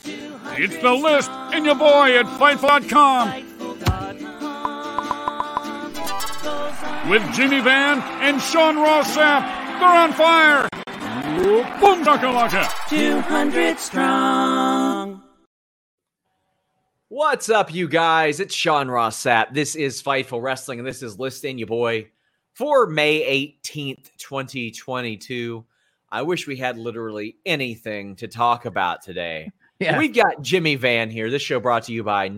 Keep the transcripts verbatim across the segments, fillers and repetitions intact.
It's The List and your boy at Fightful dot com. With Jimmy Van and Sean Ross Sapp. They're on fire. Boom shakalaka. two hundred strong. What's up, you guys? It's Sean Ross Sapp. This is Fightful Wrestling, and this is List and your boy for May eighteenth, twenty twenty-two. I wish we had literally anything to talk about today. Yeah. We've got Jimmy Van here. This show brought to you by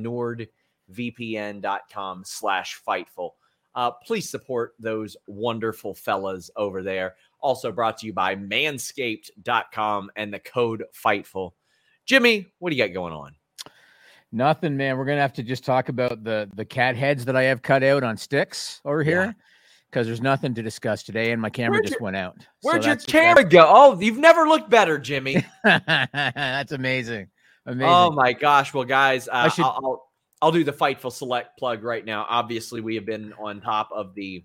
NordVPN.com slash Fightful. Uh, please support those wonderful fellas over there. Also brought to you by Manscaped dot com and the code Fightful. Jimmy, what do you got going on? Nothing, man. We're gonna have to just talk about the the cat heads that I have cut out on sticks over here, because there's nothing to discuss today, and my camera Where'd just your- went out. Where'd So your that's- camera go? Oh, you've never looked better, Jimmy. That's amazing. Amazing. Oh my gosh. Well, guys, uh, I should- I'll, I'll I'll do the Fightful Select plug right now. Obviously, we have been on top of the.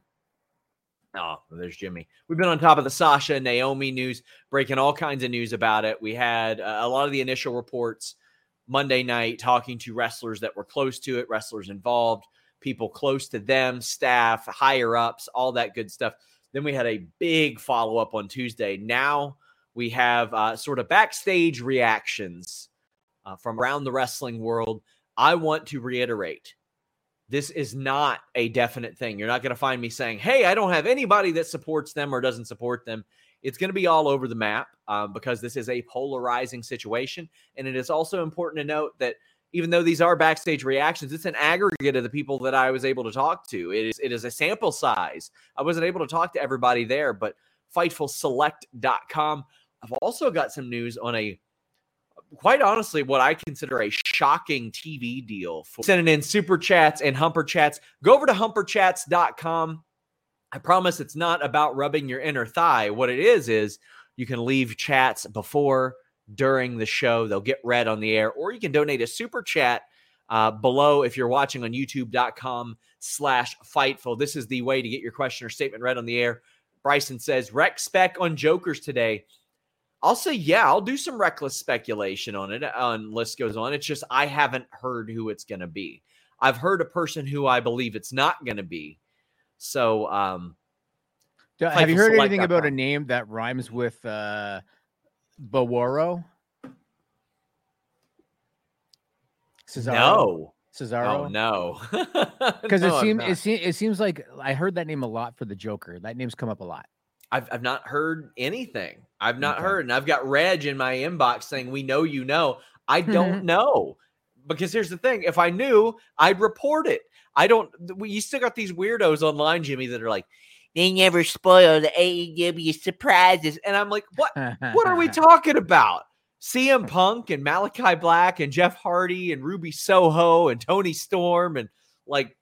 Oh, there's Jimmy. We've been on top of the Sasha and Naomi news, breaking all kinds of news about it. We had uh, a lot of the initial reports Monday night, talking to wrestlers that were close to it, wrestlers involved, people close to them, staff, higher ups, all that good stuff. Then we had a big follow up on Tuesday. Now we have uh, sort of backstage reactions uh, from around the wrestling world. I want to reiterate, this is not a definite thing. You're not going to find me saying, hey, I don't have anybody that supports them or doesn't support them. It's going to be all over the map um, because this is a polarizing situation. And it is also important to note that even though these are backstage reactions, it's an aggregate of the people that I was able to talk to. It is, it is a sample size. I wasn't able to talk to everybody there, but Fightful Select dot com. I've also got some news on a, quite honestly, what I consider a shocking T V deal. For sending in super chats and humper chats. Go over to humper chats dot com. I promise it's not about rubbing your inner thigh. What it is, is you can leave chats before, during the show. They'll get read on the air, or you can donate a super chat uh, below if you're watching on youtube dot com slash Fightful. This is the way to get your question or statement read on the air. Bryson says, rec spec on Jokers today. I'll say, yeah, I'll do some reckless speculation on it. On list goes on. It's just I haven't heard who it's going to be. I've heard a person who I believe it's not going to be. So, um, Do- have you heard Fightful anything Select about dot a com. name that rhymes with uh, Bawaro? Cesaro? No. Cesaro? Oh, no. Because No, it I'm seems not. it, seem, it seems like I heard that name a lot for the Joker. That name's come up a lot. I've, I've not heard anything. I've not Okay. heard. And I've got Reg in my inbox saying, we know you know. I don't know. Because here's the thing. If I knew, I'd report it. I don't. We, you still got these weirdos online, Jimmy, that are like, they never spoil the A E W surprises. And I'm like, what? What are we talking about? C M Punk and Malachi Black and Jeff Hardy and Ruby Soho and Tony Storm. And like,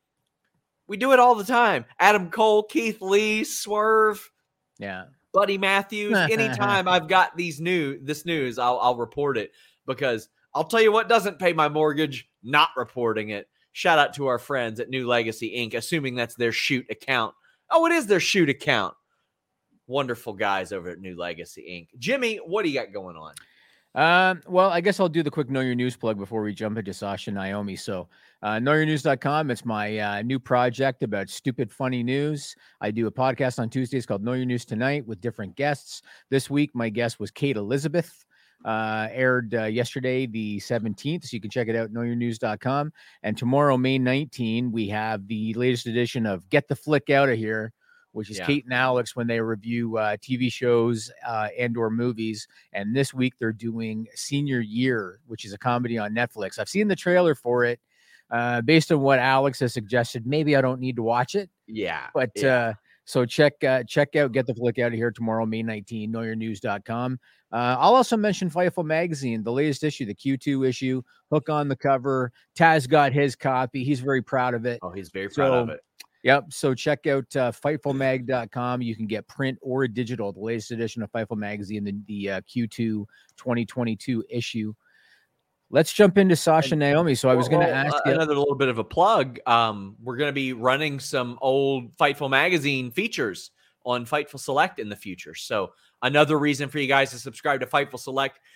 we do it all the time. Adam Cole, Keith Lee, Swerve. Yeah. Buddy Matthews. Anytime I've got these new this news, I'll I'll report it, because I'll tell you what doesn't pay my mortgage, not reporting it. Shout out to our friends at New Legacy Incorporated, assuming that's their shoot account. Oh, it is their shoot account. Wonderful guys over at New Legacy Incorporated. Jimmy, what do you got going on? Um, well, I guess I'll do the quick Know Your News plug before we jump into Sasha and Naomi. So, uh, know your news dot com. It's my uh, new project about stupid, funny news. I do a podcast on Tuesdays called Know Your News Tonight with different guests. This week, my guest was Kate Elizabeth. Uh, aired uh, yesterday, the seventeenth. So you can check it out, know your news dot com. And tomorrow, May nineteenth, we have the latest edition of Get the Flick Out of Here, which is Yeah. Kate and Alex when they review uh, T V shows uh, and or movies. And this week they're doing Senior Year, which is a comedy on Netflix. I've seen the trailer for it. Uh, based on what Alex has suggested, maybe I don't need to watch it. Yeah. But yeah. uh, so check uh, check out Get the Flick Out of Here tomorrow, May nineteenth, know your news dot com. Uh, I'll also mention Fightful Magazine, the latest issue, the Q two issue, Hook on the cover. Taz got his copy. He's very proud of it. Oh, he's very proud of So, it. Yep. So check out uh, Fightful Mag dot com. You can get print or digital, the latest edition of Fightful Magazine, the, the uh, Q two twenty twenty-two issue. Let's jump into Sasha and Naomi. So I was Well, going to well, ask uh, you. another little bit of a plug. Um, we're going to be running some old Fightful Magazine features on Fightful Select in the future. So another reason for you guys to subscribe to Fightful Select.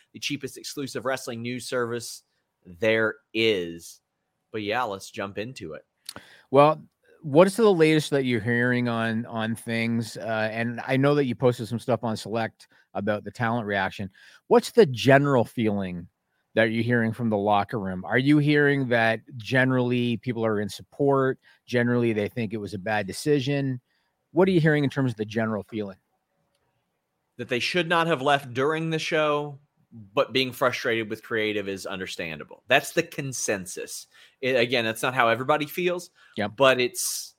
the cheapest exclusive wrestling news service there is. But yeah, let's jump into it. Well, what is the latest that you're hearing on on things? Uh, and I know that you posted some stuff on Select about the talent reaction. What's the general feeling that you're hearing from the locker room? Are you hearing that generally people are in support? Generally, they think it was a bad decision? What are you hearing in terms of the general feeling? That they should not have left during the show, but being frustrated with creative is understandable. That's the consensus. It, again, that's not how everybody feels, yep. but it's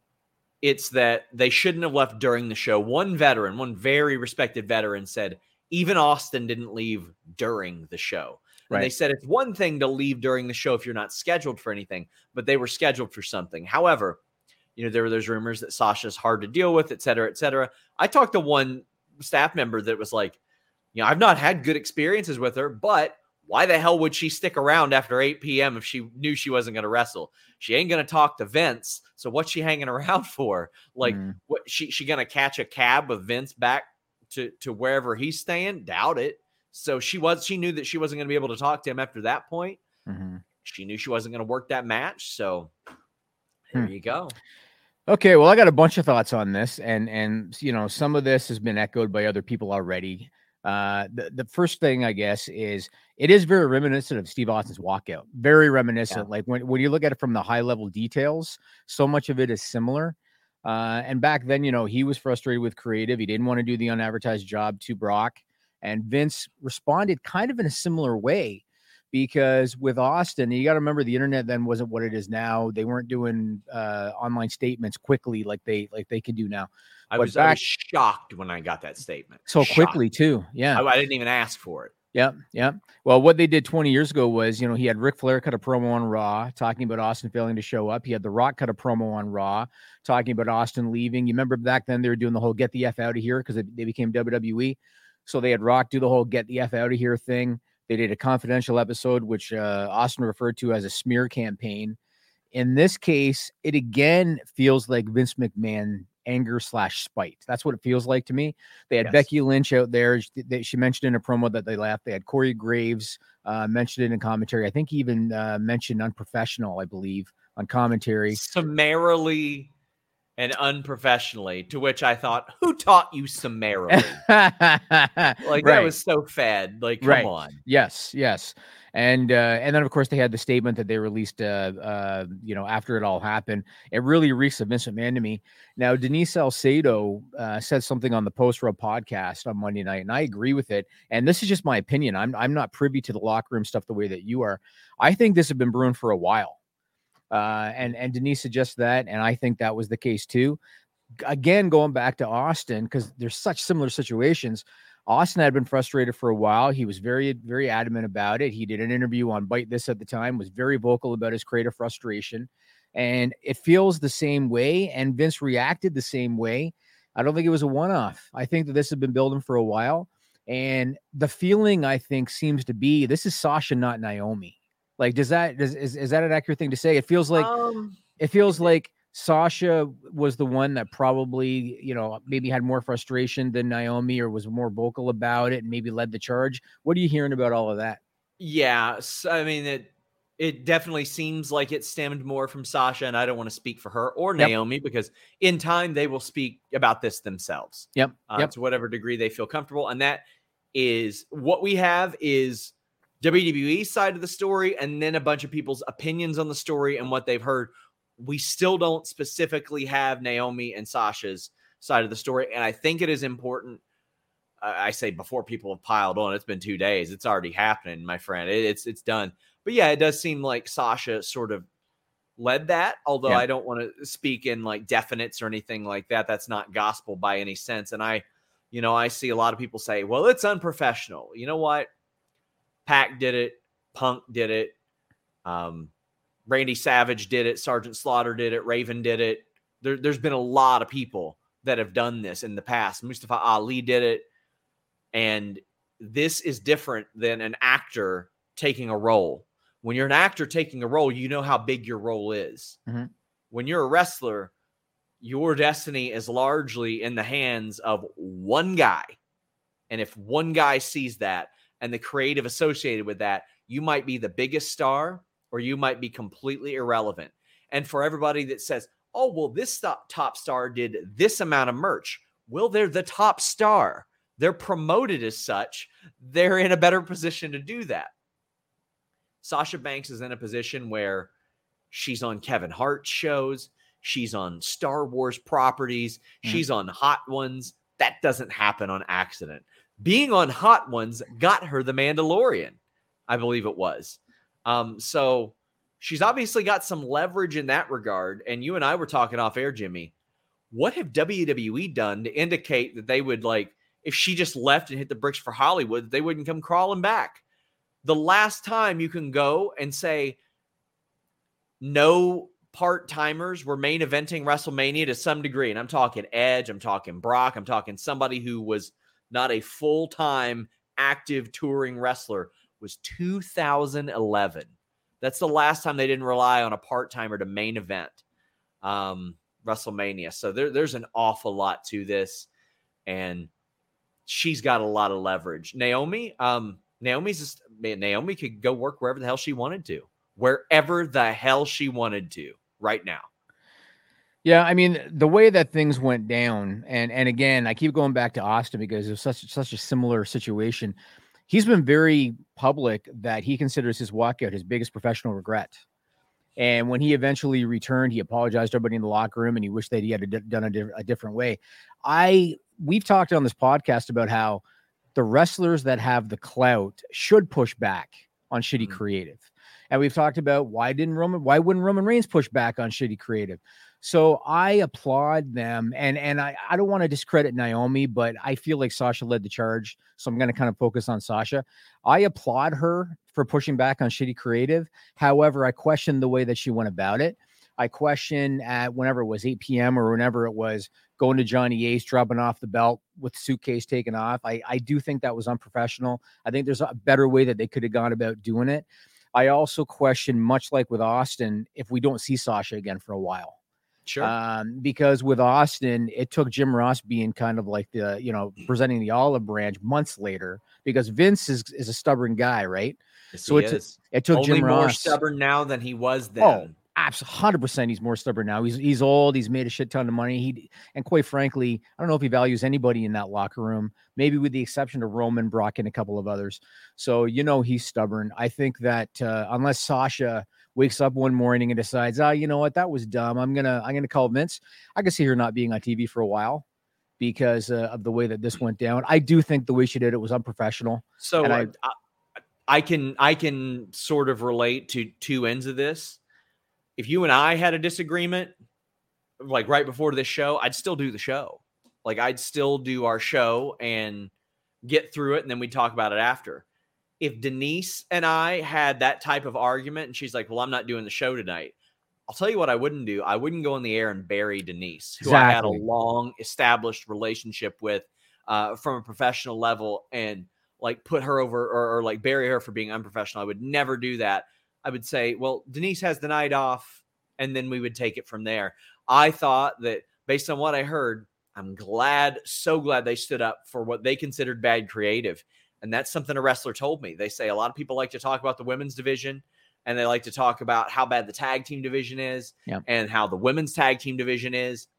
it's that they shouldn't have left during the show. One veteran, one very respected veteran said, even Austin didn't leave during the show. And right. they said it's one thing to leave during the show if you're not scheduled for anything, but they were scheduled for something. However, you know, there were those rumors that Sasha's hard to deal with, et cetera, et cetera. I talked to one staff member that was like, you know, I've not had good experiences with her, but why the hell would she stick around after eight p.m. if she knew she wasn't going to wrestle? She ain't going to talk to Vince. So what's she hanging around for? Like, mm. what she, she going to catch a cab with Vince back to, to wherever he's staying? Doubt it. So she was, she knew that she wasn't going to be able to talk to him after that point. Mm-hmm. She knew she wasn't going to work that match. So there hmm. you go. Okay. Well, I got a bunch of thoughts on this, and, and, you know, some of this has been echoed by other people already. Uh, the, the first thing, I guess, is it is very reminiscent of Steve Austin's walkout. Very reminiscent. Yeah. Like when, when you look at it from the high level details, so much of it is similar. Uh, and back then, you know, he was frustrated with creative. He didn't want to do the unadvertised job to Brock. And Vince responded kind of in a similar way, because with Austin, you got to remember the internet then wasn't what it is now. They weren't doing uh, online statements quickly like they like they can do now. I was, back, I was shocked when I got that statement. So shocked. quickly too. Yeah. I, I didn't even ask for it. Yeah. Yeah. Well, what they did twenty years ago was, you know, he had Ric Flair cut a promo on Raw talking about Austin failing to show up. He had The Rock cut a promo on Raw talking about Austin leaving. You remember back then they were doing the whole get the F out of here because they, they became W W E. So they had Rock do the whole get the F out of here thing. They did a confidential episode, which uh, Austin referred to as a smear campaign. In this case, it again feels like Vince McMahon anger slash spite. That's what it feels like to me. They had yes. Becky Lynch out there. She, they, she mentioned in a promo that they laughed. They had Corey Graves uh, mentioned it in commentary. I think he even uh, mentioned unprofessional, I believe, on commentary. Summarily and unprofessionally, to which I thought, who taught you summarily? Like, right. That was so fad. Like, come right. on. Yes, yes. And uh, and then, of course, they had the statement that they released, uh, uh, you know, after it all happened. It really reeks of Vince McMahon to me. Now, Denise Salcedo uh, said something on the Post Row podcast on Monday night, and I agree with it. And this is just my opinion. I'm I'm not privy to the locker room stuff the way that you are. I think this has been brewing for a while. Uh, and, and Denise suggests that, and I think that was the case too. Again, going back to Austin, because there's such similar situations. Austin had been frustrated for a while. He was very, very adamant about it. He did an interview on Bite This at the time, was very vocal about his creative frustration. And it feels the same way, and Vince reacted the same way. I don't think it was a one-off. I think that this has been building for a while. And the feeling, I think, seems to be, this is Sasha, not Naomi. Like, does that does is, is that an accurate thing to say? It feels like um, it feels like Sasha was the one that probably, you know, maybe had more frustration than Naomi, or was more vocal about it and maybe led the charge. What are you hearing about all of that? Yeah, so, I mean, it it definitely seems like it stemmed more from Sasha, and I don't want to speak for her or yep. Naomi, because in time they will speak about this themselves. Yep. Uh, yep. To whatever degree they feel comfortable, and that is what we have is W W E side of the story, and then a bunch of people's opinions on the story and what they've heard. We still don't specifically have Naomi and Sasha's side of the story. And I think it is important. Uh, I say before people have piled on, it's been two days. It's already happening, my friend. It, it's, it's done. But yeah, it does seem like Sasha sort of led that, although yeah. I don't want to speak in like definites or anything like that. That's not gospel by any sense. And I, you know, I see a lot of people say, well, it's unprofessional. You know what? Pac did it. Punk did it. Um, Randy Savage did it. Sergeant Slaughter did it. Raven did it. There, there's been a lot of people that have done this in the past. Mustafa Ali did it. And this is different than an actor taking a role. When you're an actor taking a role, you know how big your role is. Mm-hmm. When you're a wrestler, your destiny is largely in the hands of one guy. And if one guy sees that, and the creative associated with that, you might be the biggest star or you might be completely irrelevant. And for everybody that says, oh, well, this top star did this amount of merch. Well, they're the top star. They're promoted as such. They're in a better position to do that. Sasha Banks is in a position where she's on Kevin Hart's shows. She's on Star Wars properties. Mm. She's on Hot Ones. That doesn't happen on accident. Being on Hot Ones got her the Mandalorian, I believe it was. Um, so she's obviously got some leverage in that regard. And you and I were talking off air, Jimmy. What have W W E done to indicate that they would, like, if she just left and hit the bricks for Hollywood, they wouldn't come crawling back? The last time you can go and say no part-timers were main eventing WrestleMania to some degree, and I'm talking Edge, I'm talking Brock, I'm talking somebody who was not a full-time active touring wrestler, was two thousand eleven. That's the last time they didn't rely on a part-timer to main event um, WrestleMania. So there, there's an awful lot to this, and she's got a lot of leverage. Naomi, um, Naomi's just, man, Naomi could go work wherever the hell she wanted to, wherever the hell she wanted to right now. Yeah, I mean, the way that things went down, and and again, I keep going back to Austin because it was such such a similar situation. He's been very public that he considers his walkout his biggest professional regret. And when he eventually returned, he apologized to everybody in the locker room, and he wished that he had done a, di- a different way. I we've talked on this podcast about how the wrestlers that have the clout should push back on shitty mm-hmm. creative. And we've talked about why didn't Roman, why wouldn't Roman Reigns push back on shitty creative? So I applaud them. And, and I, I don't want to discredit Naomi, but I feel like Sasha led the charge. So I'm going to kind of focus on Sasha. I applaud her for pushing back on shitty creative. However, I question the way that she went about it. I question at whenever it was eight p.m. or whenever it was going to Johnny Ace, dropping off the belt with the suitcase taken off. I, I do think that was unprofessional. I think there's a better way that they could have gone about doing it. I also question, much like with Austin, if we don't see Sasha again for a while. Sure. Um, because with Austin, it took Jim Ross being kind of like the, you know, presenting the olive branch months later, because Vince is, is a stubborn guy, right? Yes, so it, t- it took Only Jim more Ross. stubborn now than he was then. Oh, absolutely, one hundred percent he's more stubborn now. He's he's old. He's made a shit ton of money. He and quite frankly, I don't know if he values anybody in that locker room, maybe with the exception of Roman, Brock, and a couple of others. So, you know, he's stubborn. I think that uh, unless Sasha wakes up one morning and decides, oh, you know what, that was dumb, I'm gonna I'm gonna call Vince, I can see her not being on T V for a while because uh, of the way that this went down. I do think the way she did it was unprofessional. So and I, I, I I can I can sort of relate to two ends of this. If you and I had a disagreement, like right before this show, I'd still do the show. Like I'd still do our show and get through it, and then we'd talk about it after. If Denise and I had that type of argument and she's like, well, I'm not doing the show tonight, I'll tell you what I wouldn't do. I wouldn't go on the air and bury Denise, who exactly. I had a long established relationship with uh, from a professional level, and like put her over or, or like bury her for being unprofessional. I would never do that. I would say, well, Denise has the night off, and then we would take it from there. I thought that based on what I heard, I'm glad, so glad they stood up for what they considered bad creative. And that's something a wrestler told me. They say a lot of people like to talk about the women's division, and they like to talk about how bad the tag team division is yep. and how the women's tag team division is.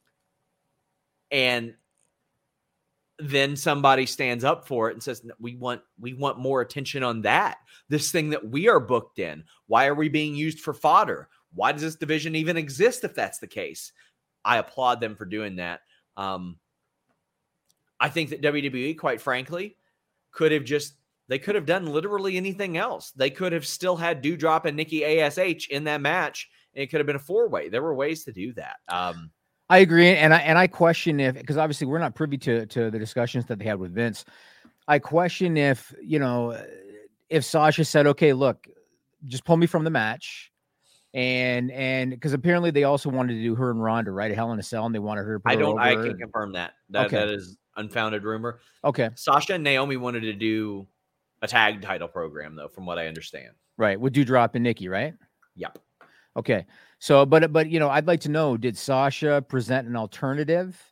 And then somebody stands up for it and says, we want, we want more attention on that. This thing that we are booked in. Why are we being used for fodder? Why does this division even exist if that's the case? I applaud them for doing that. Um, I think that W W E, quite frankly, could have just, they could have done literally anything else. They could have still had Doudrop and Nikki A S H in that match, and it could have been a four-way. There were ways to do that. Um, I agree. And I, and I question if, because obviously we're not privy to, to the discussions that they had with Vince. I question if, you know, if Sasha said, okay, look, just pull me from the match. And, and because apparently they also wanted to do her and Ronda, right? A Hell in a Cell, and they wanted her to put I her don't, over. I can confirm that. That, okay. that is unfounded rumor. Okay. Sasha and Naomi wanted to do a tag title program, though, from what I understand. Right. With Doudrop and Nikki, right? Yep. Okay. So, but, but, you know, I'd like to know, did Sasha present an alternative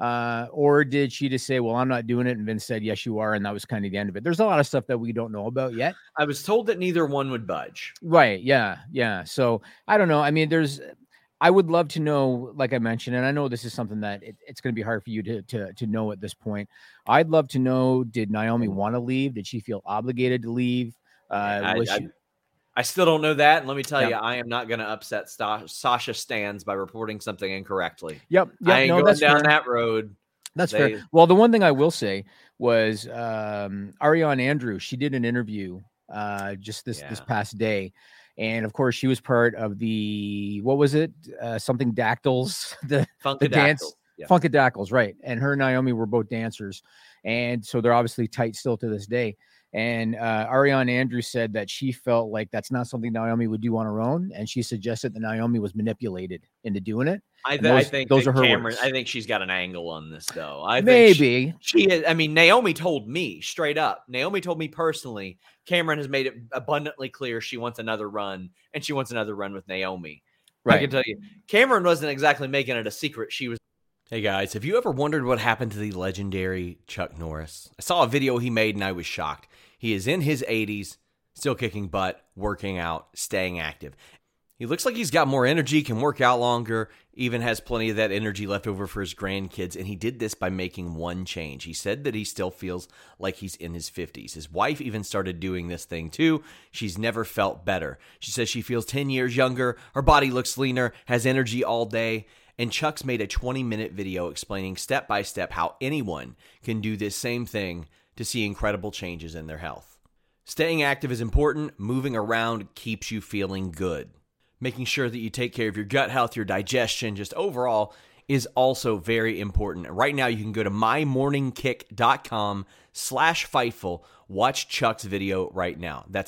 Uh, or did she just say, well, I'm not doing it? And Vince said, yes, you are. And that was kind of the end of it. There's a lot of stuff that we don't know about yet. I was told that neither one would budge. Right. Yeah. Yeah. So I don't know. I mean, there's, I would love to know, like I mentioned, and I know this is something that it, it's going to be hard for you to, to, to know at this point. I'd love to know, did Naomi want to leave? Did she feel obligated to leave? Uh, I, was I, she, I still don't know that. And let me tell Yep. you, I am not going to upset Sta- Sasha Stans by reporting something incorrectly. Yep. I Yep. ain't No, going that's down fair. that road. That's They- fair. Well, the one thing I will say was um, Ariane Andrews, she did an interview uh, just this, this Yeah. past day. And of course, she was part of the, what was it? Uh, something Dactyls, the, the dance, Funkadactyl. Yeah. Funkadactyls, right. And her and Naomi were both dancers. And so they're obviously tight still to this day. And uh, Ariane Andrews said that she felt like that's not something Naomi would do on her own. And she suggested that Naomi was manipulated into doing it. I, And th- those- I think those that are her Cameron, words. I think she's got an angle on this, though. I think she- Maybe. She is. I mean, Naomi told me straight up. Naomi told me personally. Cameron has made it abundantly clear she wants another run, and she wants another run with Naomi. I can Right. tell you, Cameron wasn't exactly making it a secret. She was. Hey guys, have you ever wondered what happened to the legendary Chuck Norris? I saw a video he made and I was shocked. He is in his eighties, still kicking butt, working out, staying active. He looks like he's got more energy, can work out longer, even has plenty of that energy left over for his grandkids, and he did this by making one change. He said that he still feels like he's in his fifties. His wife even started doing this thing too. She's never felt better. She says she feels ten years younger, her body looks leaner, has energy all day, and Chuck's made a twenty-minute video explaining step by step how anyone can do this same thing to see incredible changes in their health. Staying active is important. Moving around keeps you feeling good. Making sure that you take care of your gut health, your digestion, just overall is also very important. Right now, you can go to mymorningkick.com slash Fightful. Watch Chuck's video right now. That's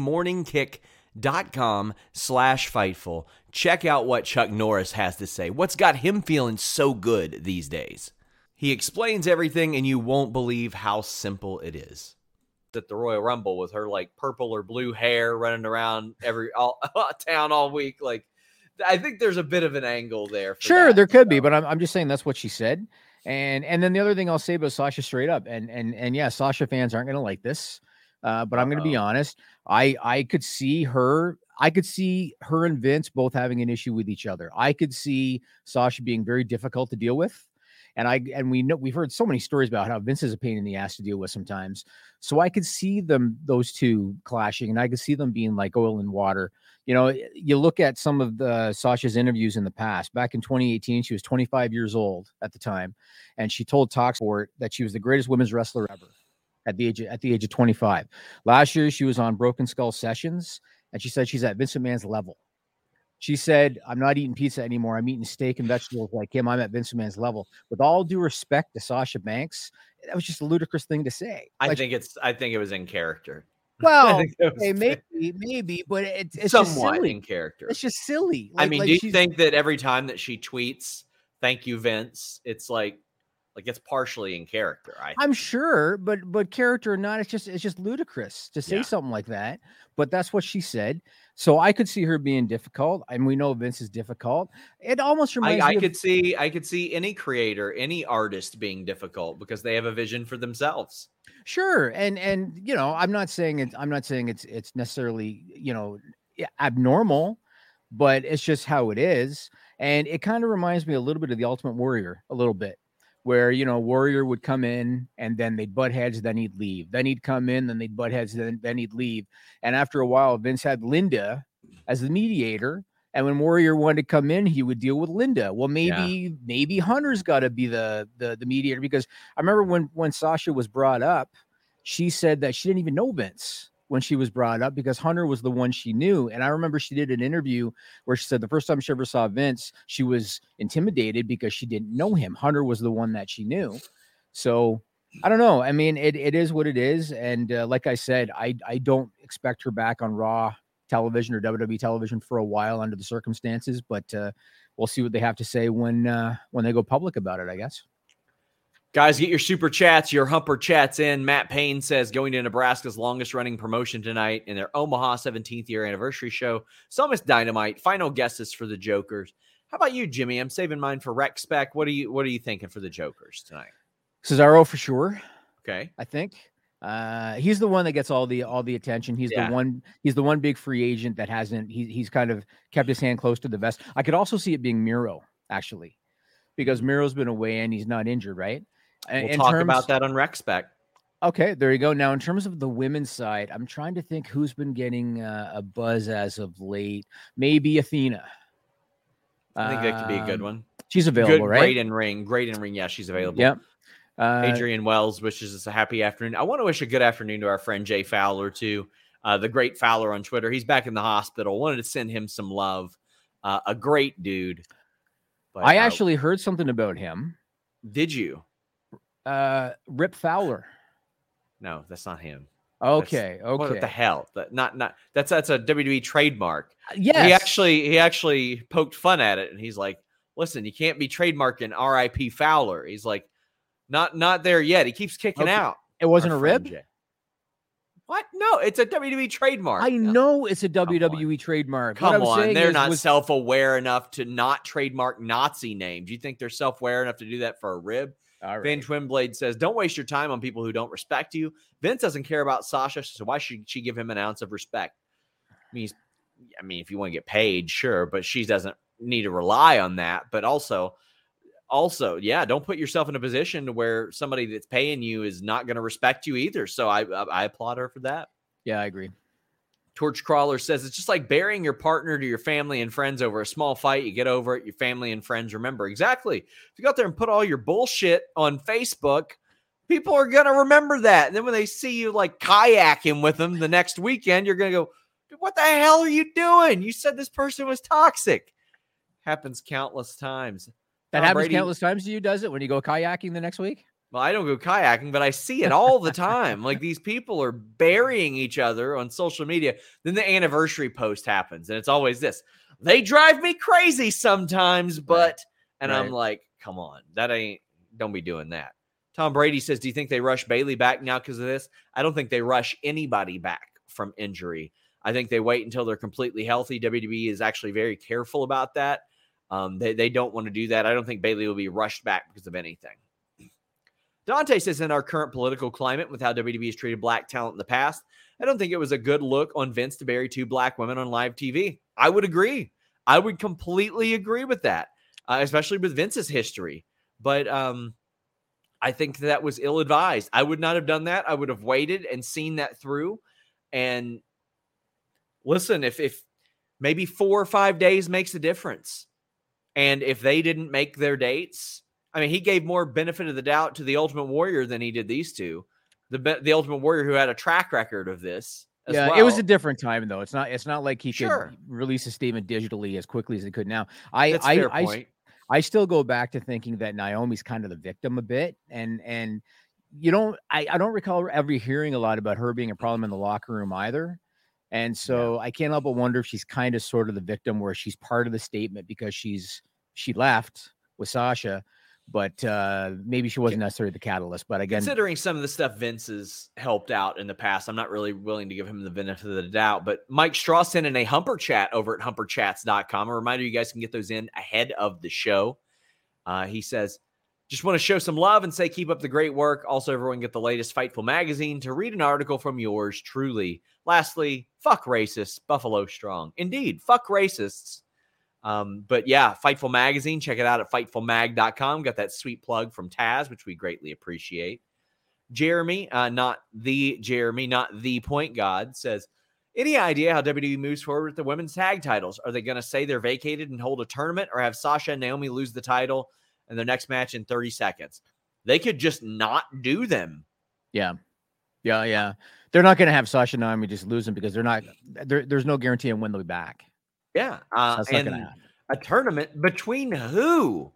mymorningkick.com slash Fightful. Check out what Chuck Norris has to say. What's got him feeling so good these days? He explains everything, and you won't believe how simple it is. At the Royal Rumble with her like purple or blue hair running around every all town all week. Like, I think there's a bit of an angle there. For Sure, that, there could so. be, but I'm, I'm just saying that's what she said. And and then the other thing I'll say about Sasha straight up, and and and yeah, Sasha fans aren't going to like this, uh, but I'm going to be Uh-oh. honest. I I could see her. I could see her and Vince both having an issue with each other. I could see Sasha being very difficult to deal with. And I and we know we've heard so many stories about how Vince is a pain in the ass to deal with sometimes. So I could see them, those two clashing, and I could see them being like oil and water. You know, you look at some of the Sasha's interviews in the past. Back in twenty eighteen, she was twenty-five years old at the time, and she told Talksport that she was the greatest women's wrestler ever at the age of, at the age of twenty-five. Last year, she was on Broken Skull Sessions, and she said she's at Vince McMahon's level. She said, I'm not eating pizza anymore. I'm eating steak and vegetables like him. I'm at Vince McMahon's level. With all due respect to Sasha Banks, that was just a ludicrous thing to say. I Like, think it's. I think it was in character. well, think it was okay, maybe, maybe, but it, it's just somewhat silly. in character. It's just silly. I Like- mean, like do you she's- think that every time that she tweets, "Thank you, Vince," it's like, like it's partially in character? I I'm sure, but but character or not, it's just it's just ludicrous to say Yeah. something like that. But that's what she said. So I could see her being difficult, and we know Vince is difficult. It almost I, reminds I me of could see I could see any creator, any artist being difficult because they have a vision for themselves. Sure, and and you know, I'm not saying it. I'm not saying it's it's necessarily you know abnormal, but it's just how it is. And it kind of reminds me a little bit of the Ultimate Warrior, a little bit, where you know Warrior would come in and then they'd butt heads, then he'd leave. Then he'd come in, then they'd butt heads, then then he'd leave. And after a while, Vince had Linda as the mediator. And when Warrior wanted to come in, he would deal with Linda. Well, maybe maybe Hunter's got to be the, the the mediator, because I remember when when Sasha was brought up, she said that she didn't even know Vince when she was brought up because Hunter was the one she knew. And I remember she did an interview where she said the first time she ever saw Vince, she was intimidated because she didn't know him. Hunter was the one that she knew. So I don't know. I mean, it it is what it is. And uh, like I said, I I don't expect her back on Raw television or W W E television for a while under the circumstances, but uh, we'll see what they have to say when uh, when they go public about it, I guess. Guys, get your super chats, your humper chats in. Matt Payne says going to Nebraska's longest running promotion tonight in their Omaha seventeenth year anniversary show. Summit Dynamite, final guesses for the Jokers. How about you, Jimmy? I'm saving mine for Rec Spec. What are you What are you thinking for the Jokers tonight? Cesaro for sure. Okay, I think uh, he's the one that gets all the all the attention. He's Yeah. the one. He's the one big free agent that hasn't. He, he's kind of kept his hand close to the vest. I could also see it being Miro actually, because Miro's been away and he's not injured, right? we'll in talk terms, about that on Rec Spec. Okay, there you go. Now, in terms of the women's side, I'm trying to think who's been getting uh, a buzz as of late. Maybe Athena. I think that could be a good Um, one. She's available, Good, right? great in ring, great in ring. Yeah, she's available. Yep. Uh, Adrian Wells wishes us a happy afternoon. I want to wish a good afternoon to our friend Jay Fowler too, uh, the great Fowler on Twitter. He's back in the hospital. Wanted to send him some love. Uh, a great dude. But, I uh, actually heard something about him. did you? Uh, Rip Fowler. No, that's not him. Okay. What okay. the hell? That not not that's that's a W W E trademark. Yes. He actually he actually poked fun at it, and he's like, "Listen, you can't be trademarking R I P Fowler." He's like, "Not not there yet." He keeps kicking Okay. out. It wasn't Our a friend rib. Jay. What? No, it's a W W E trademark. I No. know it's a W W E trademark. What I Come was on, saying they're is- not was- self-aware enough to not trademark Nazi names. You think they're self-aware enough to do that for a rib? All right. Van Twinblade says, "Don't waste your time on people who don't respect you." Vince doesn't care about Sasha, so why should she give him an ounce of respect? I mean, he's, I mean, if you want to get paid, sure, but she doesn't need to rely on that. But also, also, yeah, don't put yourself in a position where somebody that's paying you is not going to respect you either. So I, I, I applaud her for that. Yeah, I agree. Torch Crawler says it's just like burying your partner to your family and friends over a small fight. You get over it. Your family and friends remember. Exactly. If you go out there and put all your bullshit on Facebook, people are going to remember that. And then when they see you like kayaking with them the next weekend, you're going to go, what the hell are you doing? You said this person was toxic. Happens countless times. That Tom happens Brady- countless times to you, does it? When you go kayaking the next week? Well, I don't go kayaking, but I see it all the time. Like these people are burying each other on social media. Then the anniversary post happens, and it's always this. They drive me crazy sometimes, but and I'm Right. like, come on, that ain't. Don't be doing that. Tom Brady says, "Do you think they rush Bailey back now because of this?" I don't think they rush anybody back from injury. I think they wait until they're completely healthy. W W E is actually very careful about that. Um, they they don't want to do that. I don't think Bailey will be rushed back because of anything. Dante says, in our current political climate, with how W W E has treated black talent in the past, I don't think it was a good look on Vince to bury two black women on live T V. I would agree. I would completely agree with that, uh, especially with Vince's history. But um, I think that was ill-advised. I would not have done that. I would have waited and seen that through. And listen, if if maybe four or five days makes a difference, and if they didn't make their dates, I mean, he gave more benefit of the doubt to the Ultimate Warrior than he did these two. The the Ultimate Warrior who had a track record of this. As Yeah, well. it was a different time though. It's not. It's not like he Sure. could release a statement digitally as quickly as he could now. I That's a I, fair I point. I still go back to thinking that Naomi's kind of the victim a bit, and and you don't. I I don't recall ever hearing a lot about her being a problem in the locker room either. And so I can't help but wonder if she's kind of sort of the victim, where she's part of the statement because she's she left with Sasha, but uh, maybe she wasn't necessarily the catalyst. But again, Considering some of the stuff Vince has helped out in the past, I'm not really willing to give him the benefit of the doubt. But Mike Straw sent in a Humper Chat over at humper chats dot com. A reminder, you guys can get those in ahead of the show. Uh, he says, just want to show some love and say keep up the great work. Also, everyone get the latest Fightful magazine to read an article from yours truly. Lastly, fuck racists, Buffalo Strong. Indeed, fuck racists. Um, but yeah, Fightful magazine, check it out at fightful mag dot com. Got that sweet plug from Taz, which we greatly appreciate. Jeremy, uh, not the Jeremy, not the point god, says, any idea how W W E moves forward with the women's tag titles? Are they going to say they're vacated and hold a tournament, or have Sasha and Naomi lose the title in their next match in thirty seconds? They could just not do them. yeah, yeah, yeah. They're not going to have Sasha and Naomi just lose them because they're not. There, there's no guarantee on when they'll be back. Yeah. Uh, That's not and going to happen. a tournament between who?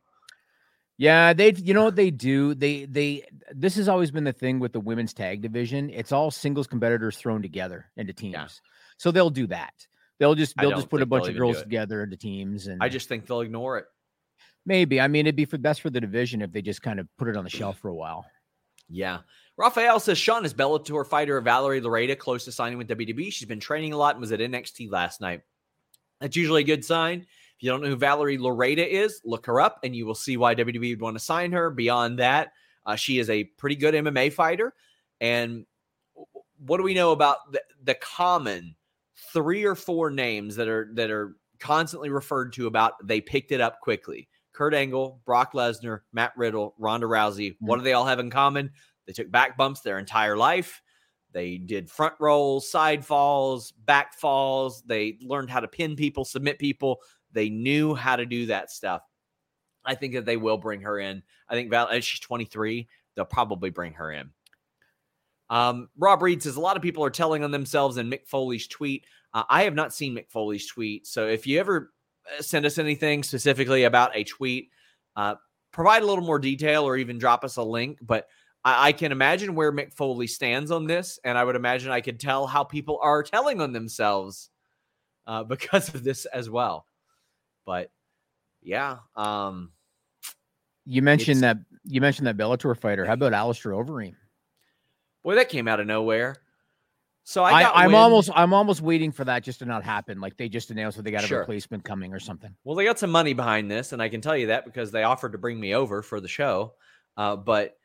Yeah, they you know what they do? They they this has always been the thing with the women's tag division. It's all singles competitors thrown together into teams. Yeah. So they'll do that. They'll just I they'll don't just put a think they'll bunch of even do girls it. together into teams, and I just think they'll ignore it. maybe. I mean, it'd be for best for the division if they just kind of put it on the shelf for a while. Yeah. Raphael says, Sean is Bellator fighter Valerie Lareda close to signing with W W E. She's been training a lot and was at N X T last night. That's usually a good sign. If If you don't know who Valerie Loreda is, look her up and you will see why W W E would want to sign her. Beyond that, uh, she is a pretty good M M A fighter. And what do we know about the, the common three or four names that are that are constantly referred to about they picked it up quickly? Kurt Angle, Brock Lesnar, Matt Riddle, Ronda Rousey. Mm-hmm. What do they all have in common? They took back bumps their entire life. They did front rolls, side falls, back falls. They learned how to pin people, submit people. They knew how to do that stuff. I think that they will bring her in. I think Val, she's twenty-three. They'll probably bring her in. Um, Rob Reed says, a lot of people are telling on themselves in Mick Foley's tweet. Uh, I have not seen Mick Foley's tweet. So if you ever send us anything specifically about a tweet, uh, provide a little more detail or even drop us a link. But I, I can imagine where Mick Foley stands on this. And I would imagine I could tell how people are telling on themselves uh, because of this as well. But yeah. Um, you mentioned that you mentioned that Bellator fighter. How about Alistair Overeem? Boy, that came out of nowhere. So I, I got I I'm wind. almost I'm almost waiting for that just to not happen. Like they just announced that they got a Sure. replacement coming or something. Well, they got some money behind this, and I can tell you that because they offered to bring me over for the show. Uh, but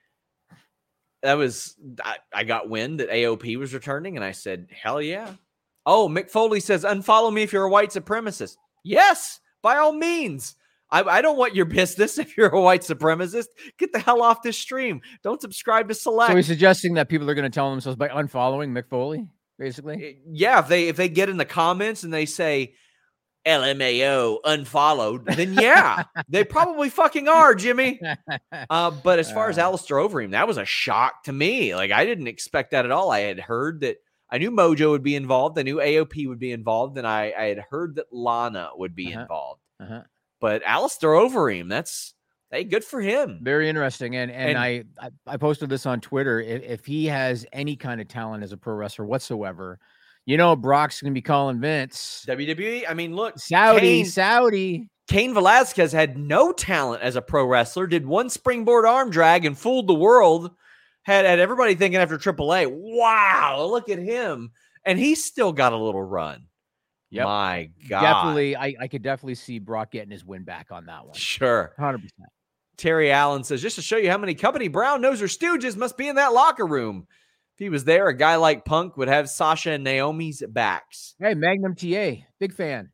that was I, I got wind that A O P was returning, and I said, "Hell yeah!" Oh, Mick Foley says, "Unfollow me if you're a white supremacist." Yes, by all means. I, I don't want your business if you're a white supremacist. Get the hell off this stream. Don't subscribe to Select. So he's suggesting that people are going to tell themselves by unfollowing Mick Foley, basically? Yeah, if they if they get in the comments and they say L M A O unfollowed, then yeah, they probably fucking are, Jimmy. Uh, but as far as Alistair Overeem, that was a shock to me. Like, I didn't expect that at all. I had heard that I knew Mojo would be involved. I knew A O P would be involved. And I, I had heard that Lana would be uh-huh. involved. Uh-huh. But Alistair Overeem, that's hey, good for him. Very interesting. And and, And- I, I I posted this on Twitter. If, if he has any kind of talent as a pro wrestler whatsoever, you know Brock's going to be calling Vince. W W E, I mean, look, Saudi, Kane, Saudi. Cain Velasquez had no talent as a pro wrestler, did one springboard arm drag and fooled the world. Had, had everybody thinking after Triple A, wow, look at him. And he's still got a little run. Yep. My God. Definitely, I, I could definitely see Brock getting his win back on that one. Sure. one hundred percent. Terry Allen says, just to show you how many company brown noser stooges must be in that locker room. If he was there, a guy like Punk would have Sasha and Naomi's backs. Hey, Magnum T A, big fan.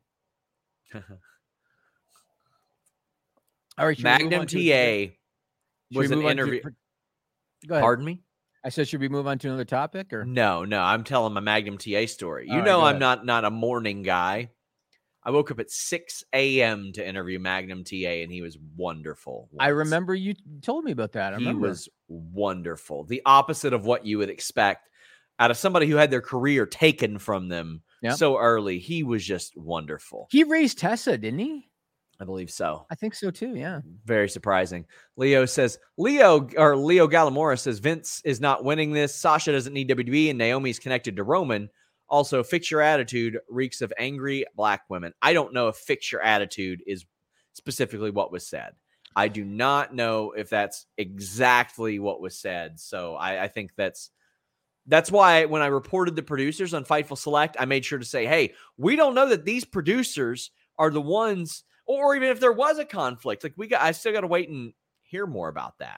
All right, should we move Magnum on to- T A should was we an move on to- interview. Go ahead. Pardon me? I said, should we move on to another topic or? No, no, I'm telling my Magnum T A story. You All right, know go I'm ahead. not not a morning guy. I woke up at six a.m. to interview Magnum T A, and he was wonderful. I once. remember you told me about that. I He remember. was wonderful. The opposite of what you would expect out of somebody who had their career taken from them Yep. so early. He was just wonderful. He raised Tessa, didn't he? I believe so. I think so too. Yeah. Very surprising. Leo says, Leo or Leo Gallimora says, Vince is not winning this. Sasha doesn't need W W E and Naomi's connected to Roman. Also, fix your attitude reeks of angry black women. I don't know if fix your attitude is specifically what was said. I do not know if that's exactly what was said. So I, I think that's that's why when I reported the producers on Fightful Select, I made sure to say, hey, we don't know that these producers are the ones, or even if there was a conflict, like we got, I still got to wait and hear more about that.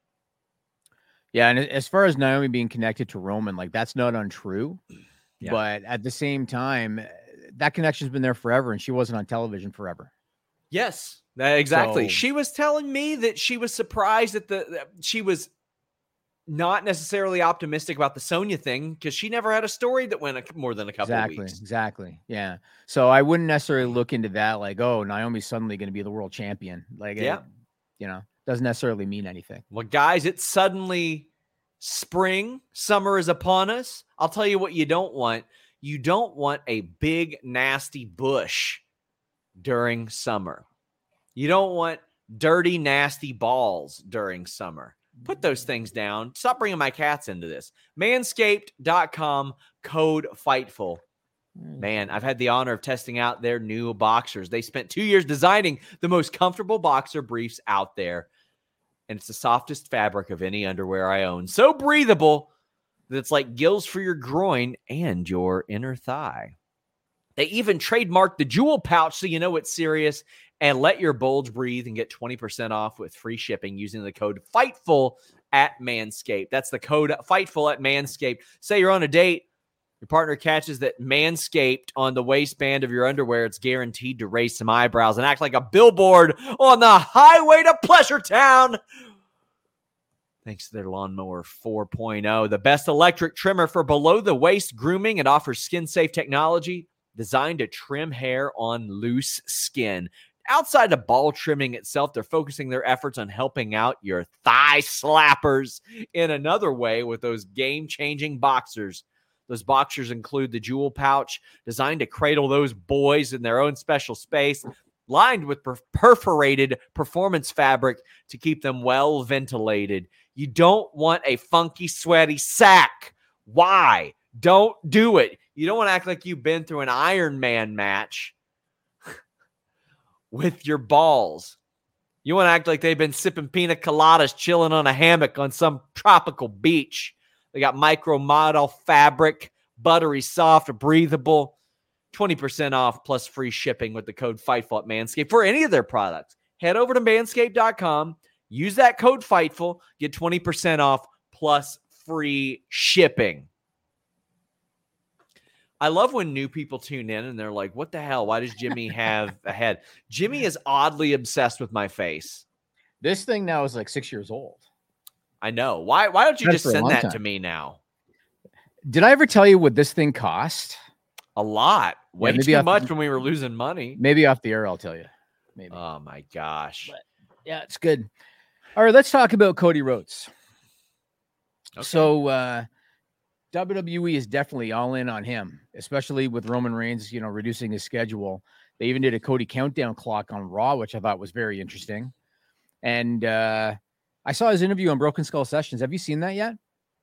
Yeah. And as far as Naomi being connected to Roman, like that's not untrue. Yeah. But at the same time, that connection's been there forever and she wasn't on television forever. Yes, that, exactly. So- She was telling me that she was surprised that the that she was not necessarily optimistic about the Sonya thing because she never had a story that went a, more than a couple Exactly. of weeks. Exactly. Yeah. So I wouldn't necessarily look into that like, oh, Naomi's suddenly going to be the world champion. Like, Yeah. it, you know, doesn't necessarily mean anything. Well, guys, it's suddenly spring. Summer is upon us. I'll tell you what you don't want. You don't want a big, nasty bush during summer. You don't want dirty, nasty balls during summer. Put those things down. Stop bringing my cats into this. manscaped dot com, code FIGHTFUL. Man, I've had the honor of testing out their new boxers. They spent two years designing the most comfortable boxer briefs out there. And it's the softest fabric of any underwear I own. So breathable that it's like gills for your groin and your inner thigh. They even trademarked the jewel pouch so you know it's serious, and let your bulge breathe and get twenty percent off with free shipping using the code FIGHTFUL at Manscaped. That's the code FIGHTFUL at Manscaped. Say you're on a date, your partner catches that Manscaped on the waistband of your underwear, it's guaranteed to raise some eyebrows and act like a billboard on the highway to Pleasure Town. Thanks to their Lawnmower four point oh, the best electric trimmer for below-the-waist grooming. It offers skin-safe technology designed to trim hair on loose skin. Outside of ball trimming itself, they're focusing their efforts on helping out your thigh slappers in another way with those game-changing boxers. Those boxers include the jewel pouch designed to cradle those boys in their own special space, lined with per- perforated performance fabric to keep them well ventilated. You don't want a funky, sweaty sack. Why? Don't do it. You don't want to act like you've been through an Iron Man match with your balls. You want to act like they've been sipping pina coladas, chilling on a hammock on some tropical beach. They got micro model fabric, buttery soft, breathable. twenty percent off plus free shipping with the code FIGHTFUL at Manscaped for any of their products. Head over to manscaped dot com. Use that code FIGHTFUL. Get twenty percent off plus free shipping. I love when new people tune in and they're like, what the hell? Why does Jimmy have a head? Jimmy is oddly obsessed with my face. This thing now is like six years old. I know. Why Why don't you That's just send that time. to me now? Did I ever tell you what this thing cost? A lot. Way maybe too off- much when we were losing money. Maybe off the air, I'll tell you. Maybe. Oh, my gosh. But, yeah, it's good. All right, let's talk about Cody Rhodes. Okay. So uh, W W E is definitely all in on him, especially with Roman Reigns, you know, reducing his schedule. They even did a Cody countdown clock on Raw, which I thought was very interesting. And uh, I saw his interview on Broken Skull Sessions. Have you seen that yet?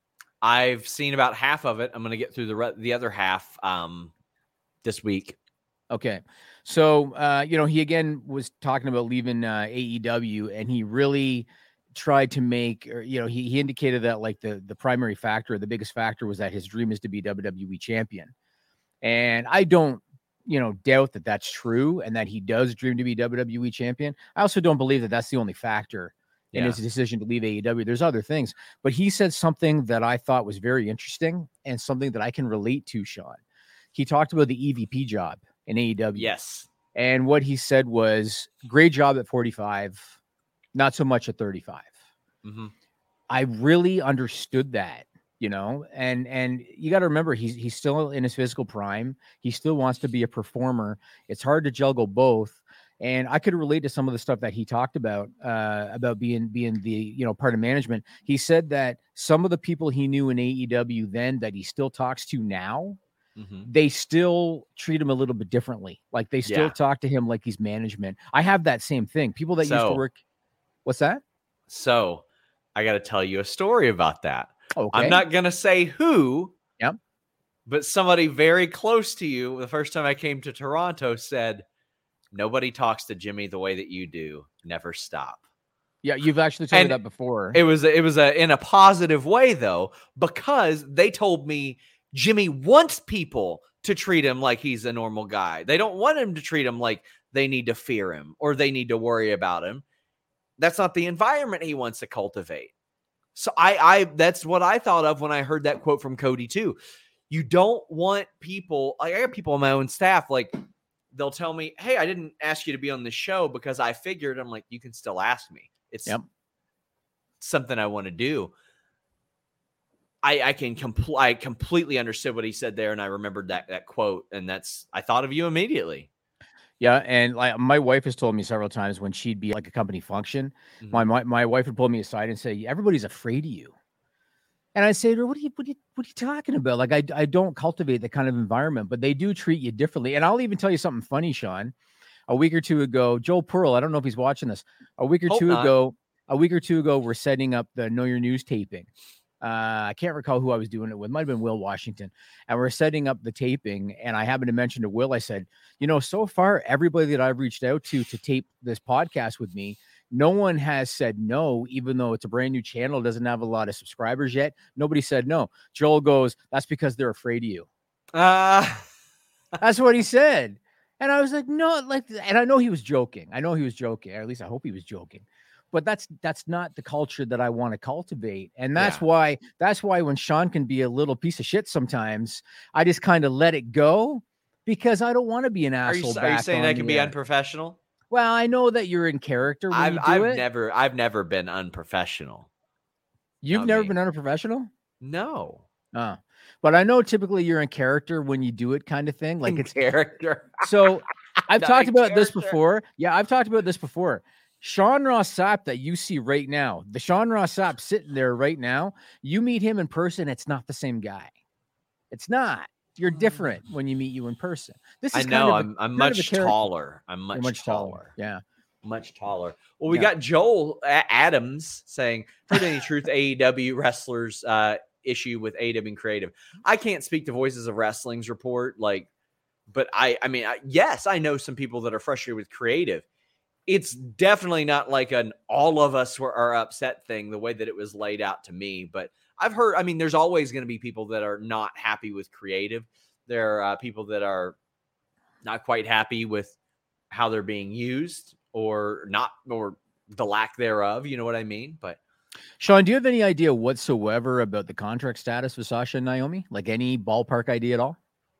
I've seen about half of it. I'm going to get through the re- the other half um, this week. Okay. So, uh, you know, he again was talking about leaving uh, A E W, and he really tried to make, or, you know, he, he indicated that like the, the primary factor, the biggest factor was that his dream is to be W W E champion. And I don't, you know, doubt that that's true and that he does dream to be W W E champion. I also don't believe that that's the only factor in Yeah. his decision to leave A E W. There's other things, but he said something that I thought was very interesting and something that I can relate to, Sean. He talked about the E V P job in A E W. Yes. And what he said was, great job at forty-five, not so much at thirty-five. Mm-hmm. I really understood that, you know, and, and you got to remember, he's, he's still in his physical prime. He still wants to be a performer. It's hard to juggle both. And I could relate to some of the stuff that he talked about, uh, about being, being the, you know, part of management. He said that some of the people he knew in A E W then that he still talks to now, Mm-hmm. they still treat him a little bit differently. Like they still Yeah. talk to him like he's management. I have that same thing. People that used So- to work. What's that? So I got to tell you a story about that. Okay. I'm not going to say who. Yep. But somebody very close to you, the first time I came to Toronto, said, nobody talks to Jimmy the way that you do. Never stop. Yeah, you've actually told me And that before. It was it was a in a positive way though, because they told me Jimmy wants people to treat him like he's a normal guy. They don't want him to treat him like they need to fear him or they need to worry about him. That's not the environment he wants to cultivate. So I I that's what I thought of when I heard that quote from Cody too. You don't want people, like I got people on my own staff, like they'll tell me, hey, I didn't ask you to be on the show because I figured. I'm like, you can still ask me. It's Yep. something I want to do. I, I can compl- I completely understood what he said there, and I remembered that that quote, and that's I thought of you immediately. Yeah, and like my wife has told me several times when she'd be like a company function, Mhm. my, my my wife would pull me aside and say, "Everybody's afraid of you," and I say to her, "What are you what are you what are you talking about? Like I I don't cultivate that kind of environment, but they do treat you differently." And I'll even tell you something funny, Sean. A week or two ago, Joel Pearl, I don't know if he's watching this. A week or Hope two not. ago, a week or two ago, we're setting up the Know Your News taping. Uh, I can't recall who I was doing it with. Might have been Will Washington. And we're setting up the taping. And I happened to mention to Will, I said, you know, so far, everybody that I've reached out to to tape this podcast with me, no one has said no, even though it's a brand new channel, doesn't have a lot of subscribers yet. Nobody said no. Joel goes, that's because they're afraid of you. Uh, That's what he said. And I was like, no, like, and I know he was joking. I know he was joking, or at least I hope he was joking. But that's that's not the culture that I want to cultivate. And that's Yeah. why that's why when Sean can be a little piece of shit sometimes, I just kind of let it go because I don't want to be an Are you, asshole. are you back saying on that can the be air. unprofessional? Well, I know that you're in character when I've you do I've it. never I've never been unprofessional. You've not never me. been unprofessional? No. Uh, but I know typically you're in character when you do it, kind of thing. Like In it's character. so I've Not talked in about this character. before. Yeah, I've talked about this before. Sean Ross Sapp that you see right now, the Sean Ross Sapp sitting there right now, you meet him in person, it's not the same guy. It's not. You're different when you meet you in person. This I is know. kind of a- I'm I'm kind of a much character. taller. I'm much, You're much taller. taller. Yeah. Much taller. Well, we Yeah. got Joel A- Adams saying, "Heard any truth A E W wrestlers uh, issue with A E W and creative?" I can't speak to Voices of Wrestling's report, like, but I, I mean, I, yes, I know some people that are frustrated with creative. It's definitely not like an all of us were are upset thing the way that it was laid out to me. But I've heard, I mean, there's always going to be people that are not happy with creative. There are uh, people that are not quite happy with how they're being used or not, or the lack thereof. You know what I mean? But Sean, do you have any idea whatsoever about the contract status with Sasha and Naomi? Like any ballpark idea at all?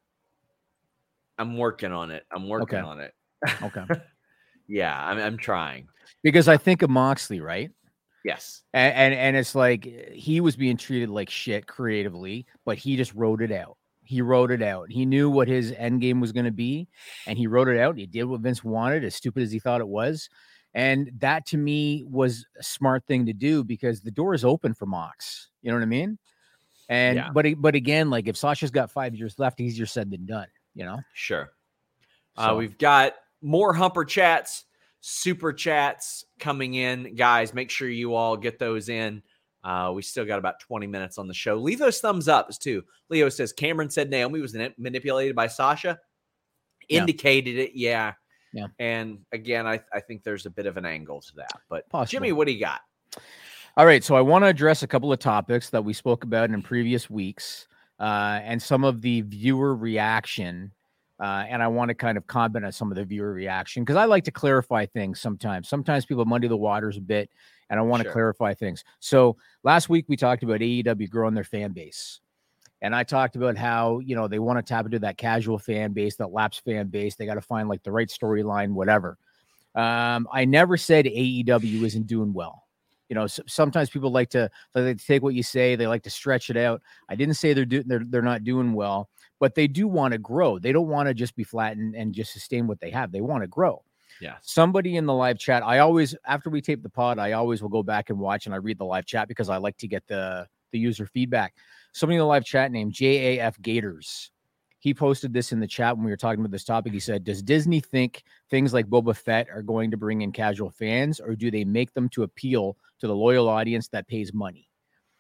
I'm working on it. I'm working Okay. on it. Okay. Yeah, I'm, I'm trying. Because I think of Moxley, right? Yes. And, and and it's like he was being treated like shit creatively, but he just wrote it out. He wrote it out. He knew what his end game was going to be, and he wrote it out. He did what Vince wanted, as stupid as he thought it was. And that to me was a smart thing to do because the door is open for Mox. You know what I mean? And Yeah. but but again, like if Sasha's got five years left, easier said than done. You know. Sure. Uh, So- we've got more Humper chats, super chats coming in. Guys, make sure you all get those in. Uh, we still got about twenty minutes on the show. Leave those thumbs ups too. Leo says Cameron said Naomi was manip- manipulated by Sasha. Yeah. Indicated it, yeah. Yeah. And again, I, I think there's a bit of an angle to that. But Possible. Jimmy, what do you got? All right, so I want to address a couple of topics that we spoke about in previous weeks, uh, and some of the viewer reaction. Uh, and I want to kind of comment on some of the viewer reaction because I like to clarify things sometimes. Sometimes people muddy the waters a bit, and I want Sure. to clarify things. So last week we talked about A E W growing their fan base. And I talked about how, you know, they want to tap into that casual fan base, that lapsed fan base. They got to find like the right storyline, whatever. Um, I never said A E W isn't doing well. You know, s- sometimes people like to, they like to take what you say. They like to stretch it out. I didn't say they're doing, they're, they're not doing well, but they do want to grow. They don't want to just be flat and, and just sustain what they have. They want to grow. Yeah. Somebody in the live chat, I always, after we tape the pod, I always will go back and watch and I read the live chat because I like to get the, the user feedback. Somebody in the live chat named J A F Gators. He posted this in the chat when we were talking about this topic. He said, does Disney think things like Boba Fett are going to bring in casual fans, or do they make them to appeal to the loyal audience that pays money?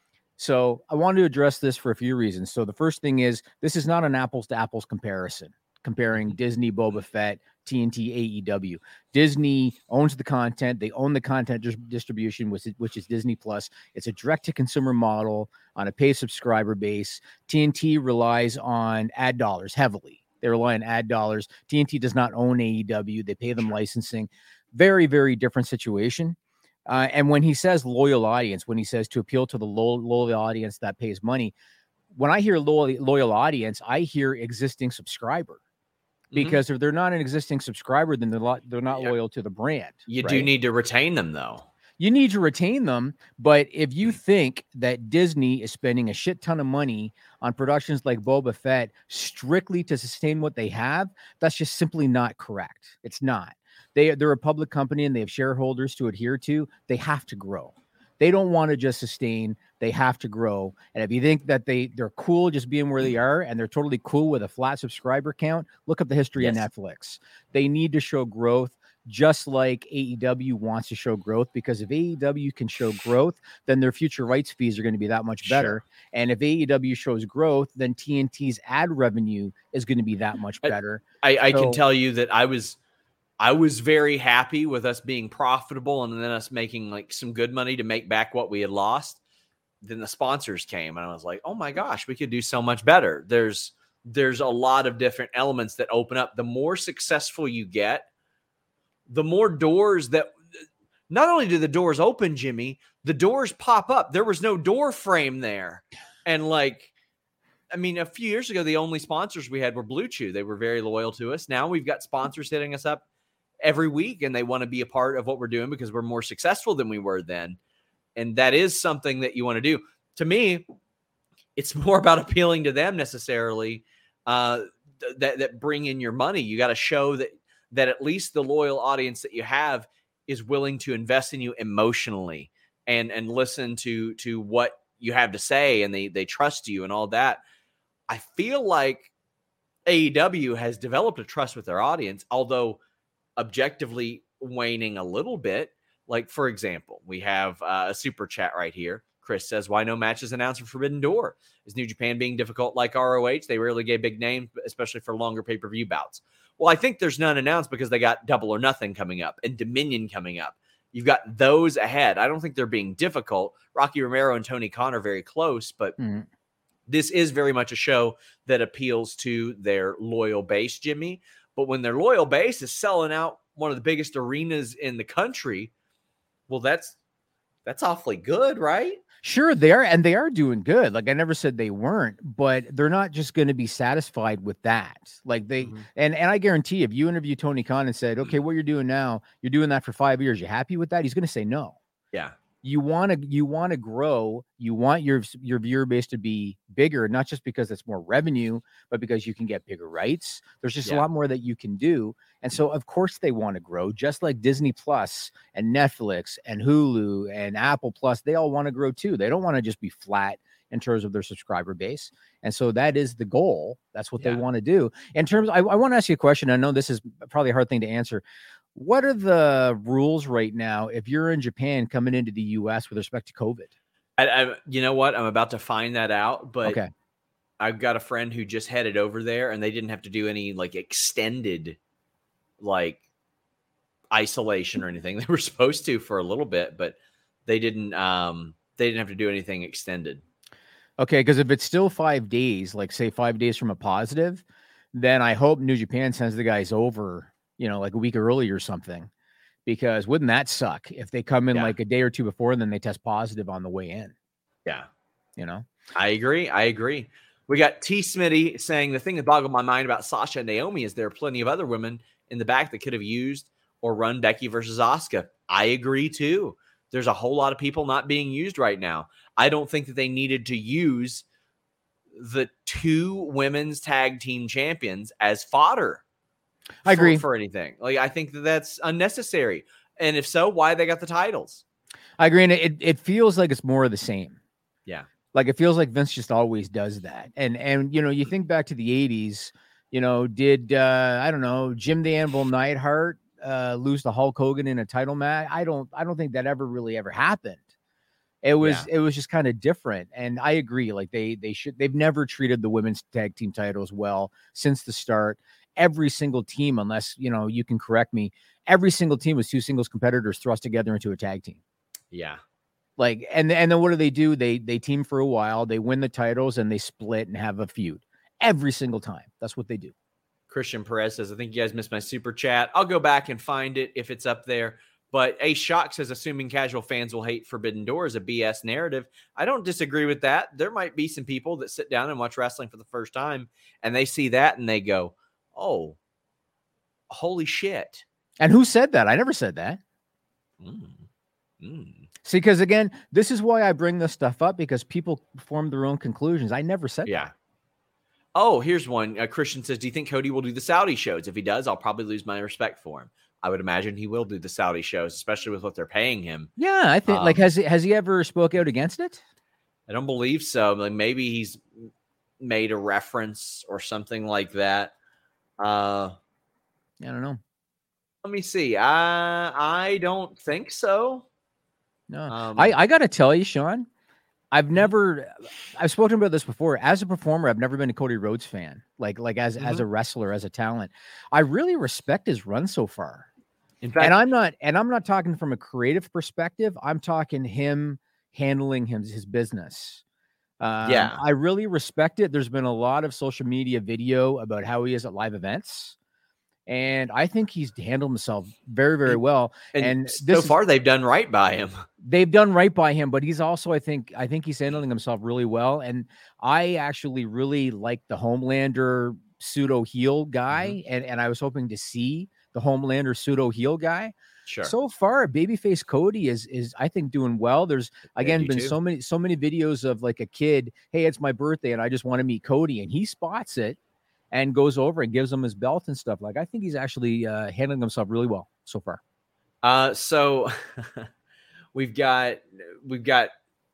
So I wanted to address this for a few reasons. So the first thing is, this is not an apples to apples comparison, comparing Disney, Boba Fett, T N T, A E W. Disney owns the content. They own the content dis- distribution, which is, which is Disney Plus. It's a direct-to-consumer model on a paid subscriber base. T N T relies on ad dollars heavily. They rely on ad dollars. T N T does not own A E W. They pay them licensing. Very, very different situation. Uh, and when he says loyal audience, when he says to appeal to the lo- loyal audience that pays money, when I hear loyal, loyal audience, I hear existing subscriber. Because if they're not an existing subscriber, then they're not, they're not Yeah. loyal to the brand. You do right? need to retain them, though. You need to retain them. But if you think that Disney is spending a shit ton of money on productions like Boba Fett strictly to sustain what they have, that's just simply not correct. It's not. They, they're a public company and they have shareholders to adhere to. They have to grow. They don't want to just sustain. They have to grow. And if you think that they, they're cool just being where they are and they're totally cool with a flat subscriber count, look up the history Yes. of Netflix. They need to show growth, just like A E W wants to show growth, because if A E W can show growth, then their future rights fees are going to be that much better. Sure. And if A E W shows growth, then T N T's ad revenue is going to be that much I- better. I, I So- can tell you that I was I was very happy with us being profitable and then us making like some good money to make back what we had lost. Then the sponsors came and I was like, oh my gosh, we could do so much better. There's there's a lot of different elements that open up. The more successful you get, the more doors that not only do the doors open, Jimmy, the doors pop up. There was no door frame there. And like, I mean, a few years ago, the only sponsors we had were Blue Chew. They were very loyal to us. Now we've got sponsors hitting us up every week, and they want to be a part of what we're doing because we're more successful than we were then. And that is something that you want to do. To me, it's more about appealing to them necessarily uh, th- that, that bring in your money. You got to show that, that at least the loyal audience that you have is willing to invest in you emotionally and, and listen to, to what you have to say. And they, they trust you and all that. I feel like A E W has developed a trust with their audience, although objectively waning a little bit. Like, for example, we have uh, a super chat right here. Chris says, why no matches announced for Forbidden Door? Is New Japan being difficult like R O H? They rarely gave big names, especially for longer pay-per-view bouts. Well, I think there's none announced because they got Double or Nothing coming up and Dominion coming up. You've got those ahead. I don't think they're being difficult. Rocky Romero and Tony Khan are very close, but mm-hmm. this is very much a show that appeals to their loyal base, Jimmy. But when their loyal base is selling out one of the biggest arenas in the country, well, that's that's awfully good, right? Sure, they are, and they are doing good. Like, I never said they weren't, but they're not just going to be satisfied with that. Like they, mm-hmm. and and I guarantee, if you interview Tony Khan and said, "Okay, what you're doing now, you're doing that for five years. You happy with that?" He's going to say no. Yeah. You want to you want to grow. You want your your viewer base to be bigger, not just because it's more revenue, but because you can get bigger rights. There's just yeah. a lot more that you can do. And so, of course, they want to grow, just like Disney Plus and Netflix and Hulu and Apple Plus. They all want to grow, too. They don't want to just be flat in terms of their subscriber base. And so that is the goal. That's what yeah. they want to do. In terms, I, I want to ask you a question. I know this is probably a hard thing to answer. What are the rules right now if you're in Japan coming into the U S with respect to COVID? I, I, you know what? I'm about to find that out, but okay. I've got a friend who just headed over there and they didn't have to do any like extended like isolation or anything. They were supposed to for a little bit, but they didn't, um, they didn't have to do anything extended. Okay. Cause if it's still five days, like say five days from a positive, then I hope New Japan sends the guys over, you know, like a week early or something, because wouldn't that suck if they come in yeah. like a day or two before and then they test positive on the way in? Yeah. You know, I agree. I agree. We got T Smitty saying the thing that boggled my mind about Sasha and Naomi is there are plenty of other women in the back that could have used or run Becky versus Asuka. I agree too. There's a whole lot of people not being used right now. I don't think that they needed to use the two women's tag team champions as fodder. I agree for, for anything. Like, I think that that's unnecessary. And if so, why they got the titles? I agree. And it, it feels like it's more of the same. Yeah. Like it feels like Vince just always does that. And, and, you know, you think back to the eighties, you know, did, uh, I don't know, Jim the Anvil Neidhart uh, lose to Hulk Hogan in a title match? I don't, I don't think that ever really ever happened. It was, yeah. it was just kind of different. And I agree. Like they, they should, they've never treated the women's tag team titles well since the start. Every single team, unless, you know, you can correct me, every single team was two singles competitors thrust together into a tag team. Yeah. Like, and, and then what do they do? They, they team for a while, they win the titles and they split and have a feud every single time. That's what they do. Christian Perez says, I think you guys missed my super chat. I'll go back and find it if it's up there. But A Shock says, assuming casual fans will hate Forbidden Door is a B S narrative. I don't disagree with that. There might be some people that sit down and watch wrestling for the first time and they see that and they go, oh, holy shit. And who said that? I never said that. Mm. Mm. See, because again, this is why I bring this stuff up, because people form their own conclusions. I never said yeah. that. Oh, here's one. Uh, Christian says, do you think Cody will do the Saudi shows? If he does, I'll probably lose my respect for him. I would imagine he will do the Saudi shows, especially with what they're paying him. Yeah, I think, um, like, has he, has he ever spoke out against it? I don't believe so. Like, maybe he's made a reference or something like that. Uh, I don't know. Let me see. I I don't think so. No, um, I, I got to tell you, Sean, I've never, I've spoken about this before. As a performer, I've never been a Cody Rhodes fan. Like, like as, mm-hmm. as a wrestler, as a talent, I really respect his run so far. In fact, and I'm not, and I'm not talking from a creative perspective. I'm talking him handling him, his business. Um, Yeah. I really respect it. There's been a lot of social media video about how he is at live events. And I think he's handled himself very, very well. And, And so this is- far, they've done right by him. they've done right by him, but he's also, I think, I think he's handling himself really well. And I actually really like the Homelander pseudo heel guy. Mm-hmm. And, and I was hoping to see the Homelander pseudo heel guy. Sure. So far, babyface Cody is, is I think, doing well. There's again do been too. so many, so many videos of like a kid, hey, it's my birthday and I just want to meet Cody. And he spots it and goes over and gives him his belt and stuff. Like, I think he's actually uh, handling himself really well so far. Uh, so we've got we've got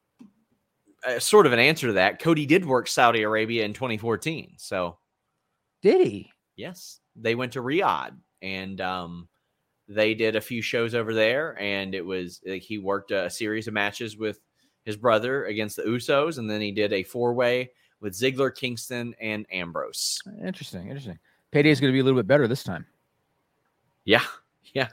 a, sort of an answer to that. Cody did work Saudi Arabia in twenty fourteen. So Did he? yes, they went to Riyadh and um, they did a few shows over there. And it was like he worked a series of matches with his brother against the Usos, and then he did a four way with Ziggler, Kingston, and Ambrose. Interesting. Interesting. Payday is going to be a little bit better this time. Yeah, yeah.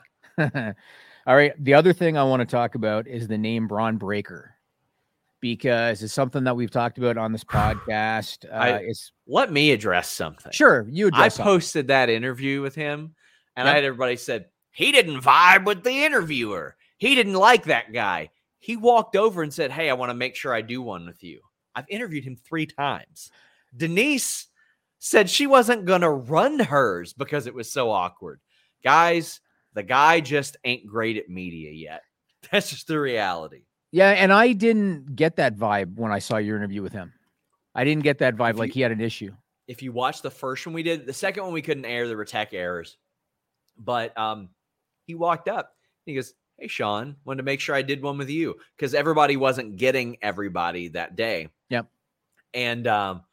All right. The other thing I want to talk about is the name Braun Breaker, because it's something that we've talked about on this podcast. Uh, I, it's let me address something. sure you I address something. posted that interview with him, and Yep. I had everybody said he didn't vibe with the interviewer. He didn't like that guy. He walked over and said, "Hey, I want to make sure I do one with you." I've interviewed him three times. Denise said she wasn't going to run hers because it was so awkward. Guys, the guy just ain't great at media yet. That's just the reality. Yeah, and I didn't get that vibe when I saw your interview with him. I didn't get that vibe If like you- he had an issue. If you watch the first one we did, the second one we couldn't air, there were tech errors. But um, he walked up. He goes, "Hey, Sean, wanted to make sure I did one with you," because everybody wasn't getting everybody that day. Yep. And um,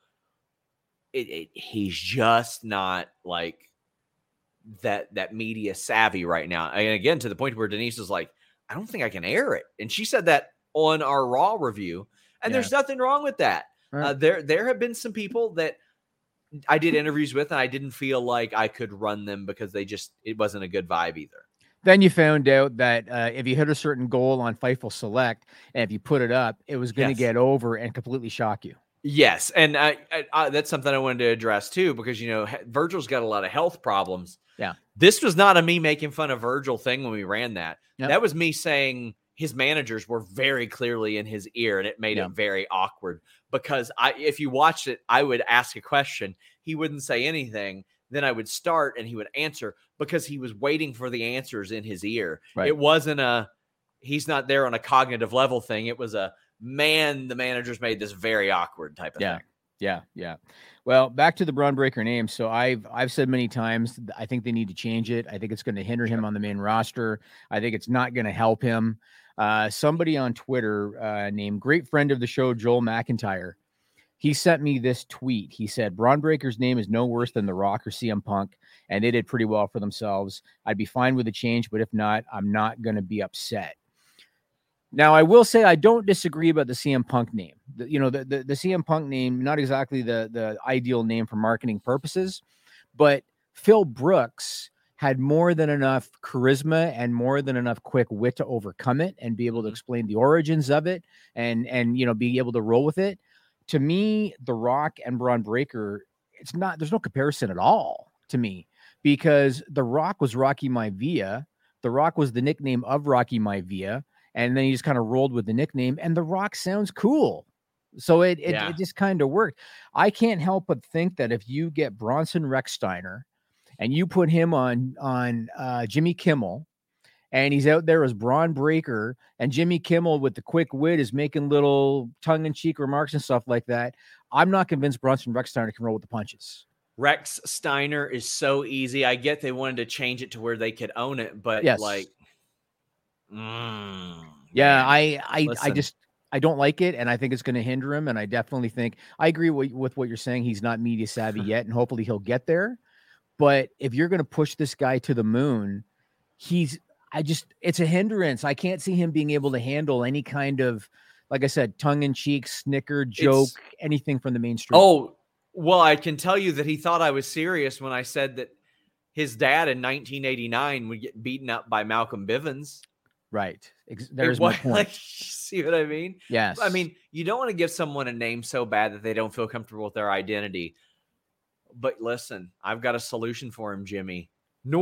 it, it, he's just not like that that media savvy right now. And again, to the point where Denise is like, "I don't think I can air it," and she said that on our Raw review. And Yeah. there's nothing wrong with that. Right. Uh, there there have been some people that I did interviews with, and I didn't feel like I could run them because they just it wasn't a good vibe either. Then you found out that uh, if you hit a certain goal on Fightful Select, and if you put it up, it was going to Yes. get over and completely shock you. Yes, and I, I, I, that's something I wanted to address too, because you know he- Virgil's got a lot of health problems. Yeah. This was not a me making fun of Virgil thing when we ran that. Yep. That was me saying his managers were very clearly in his ear, and it made Yep. it very awkward. Because I, if you watched it, I would ask a question, he wouldn't say anything. Then I would start, and he would answer because he was waiting for the answers in his ear. Right. It wasn't a he's not there on a cognitive level thing. It was a man. The managers made this very awkward type of Yeah. thing. Yeah, yeah. Well, back to the Braun Breaker name. So I've I've said many times, th- I think they need to change it. I think it's going to hinder him on the main roster. I think it's not going to help him. Uh, somebody on Twitter uh, named great friend of the show, Joel McIntyre, he sent me this tweet. He said, Braun Breaker's name is no worse than The Rock or C M Punk, and they did pretty well for themselves. I'd be fine with a change, but if not, I'm not going to be upset. Now, I will say I don't disagree about the C M Punk name. The, you know, the, the, the C M Punk name, not exactly the, the ideal name for marketing purposes, but Phil Brooks had more than enough charisma and more than enough quick wit to overcome it and be able to explain the origins of it and, and you know, be able to roll with it. To me, The Rock and Braun Breaker, it's not, there's no comparison at all to me, because The Rock was Rocky Maivia. The Rock was the nickname of Rocky Maivia. And then he just kind of rolled with the nickname, and The Rock sounds cool. So it it, Yeah. it just kind of worked. I can't help but think that if you get Bronson Rechsteiner and you put him on, on uh, Jimmy Kimmel, and he's out there as Braun Breaker, and Jimmy Kimmel with the quick wit is making little tongue-in-cheek remarks and stuff like that, I'm not convinced Bronson Rechsteiner can roll with the punches. Rex Steiner is so easy. I get they wanted to change it to where they could own it, but Yes. like, mm, Yeah, man. I I, I Listen. just I don't like it, and I think it's going to hinder him. And I definitely think I agree with, with what you're saying. He's not media savvy yet, and hopefully he'll get there. But if you're going to push this guy to the moon, he's I just it's a hindrance. I can't see him being able to handle any kind of, like I said, tongue in cheek, snicker, joke, anything from the mainstream. Oh, well, I can tell you that he thought I was serious when I said that his dad in nineteen eighty-nine would get beaten up by Malcolm Bivens. Right. Ex- There's It my wa- point. like, see what I mean? Yes. I mean, you don't want to give someone a name so bad that they don't feel comfortable with their identity. But listen, I've got a solution for him, Jimmy.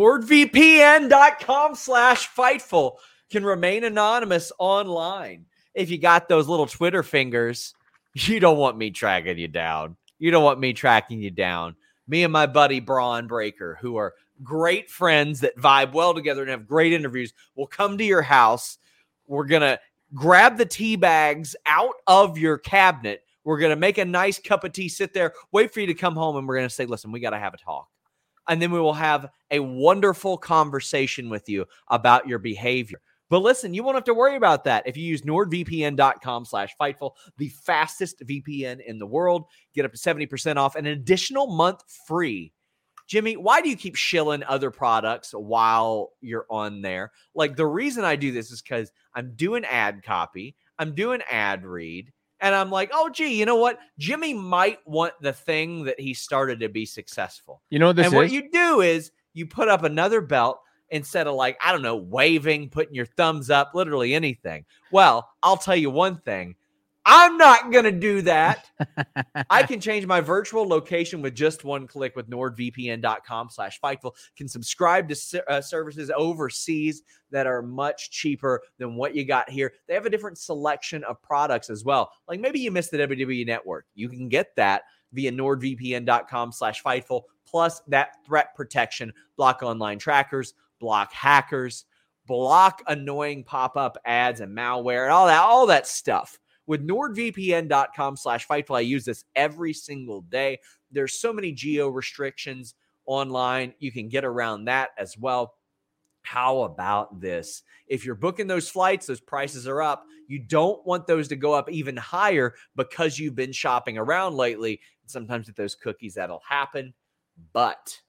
NordVPN.com slash Fightful can remain anonymous online. If you got those little Twitter fingers, you don't want me tracking you down. You don't want me tracking you down. Me and my buddy Braun Breaker, who are great friends that vibe well together and have great interviews, will come to your house. We're going to grab the tea bags out of your cabinet. We're going to make a nice cup of tea, sit there, wait for you to come home, and we're going to say, listen, we got to have a talk. And then we will have a wonderful conversation with you about your behavior. But listen, you won't have to worry about that if you use NordVPN.com slash Fightful, the fastest V P N in the world. Get up to seventy percent off and an additional month free. Jimmy, why do you keep shilling other products while you're on there? Like, the reason I do this is because I'm doing ad copy, I'm doing ad read, and I'm like, oh, gee, you know what? Jimmy might want the thing that he started to be successful. You know what this and is? what you do is you put up another belt instead of, like, I don't know, waving, putting your thumbs up, literally anything. Well, I'll tell you one thing. I'm not going to do that. I can change my virtual location with just one click with NordVPN.com slash Fightful. Can subscribe to uh, services overseas that are much cheaper than what you got here. They have a different selection of products as well. Like maybe you missed the W W E Network. You can get that via NordVPN.com slash Fightful. Plus that threat protection, block online trackers, block hackers, block annoying pop-up ads and malware and all that, all that stuff. With NordVPN.com slash Fightful, I use this every single day. There's so many geo restrictions online. You can get around that as well. How about this? If you're booking those flights, those prices are up. You don't want those to go up even higher because you've been shopping around lately. Sometimes with those cookies, that'll happen. But,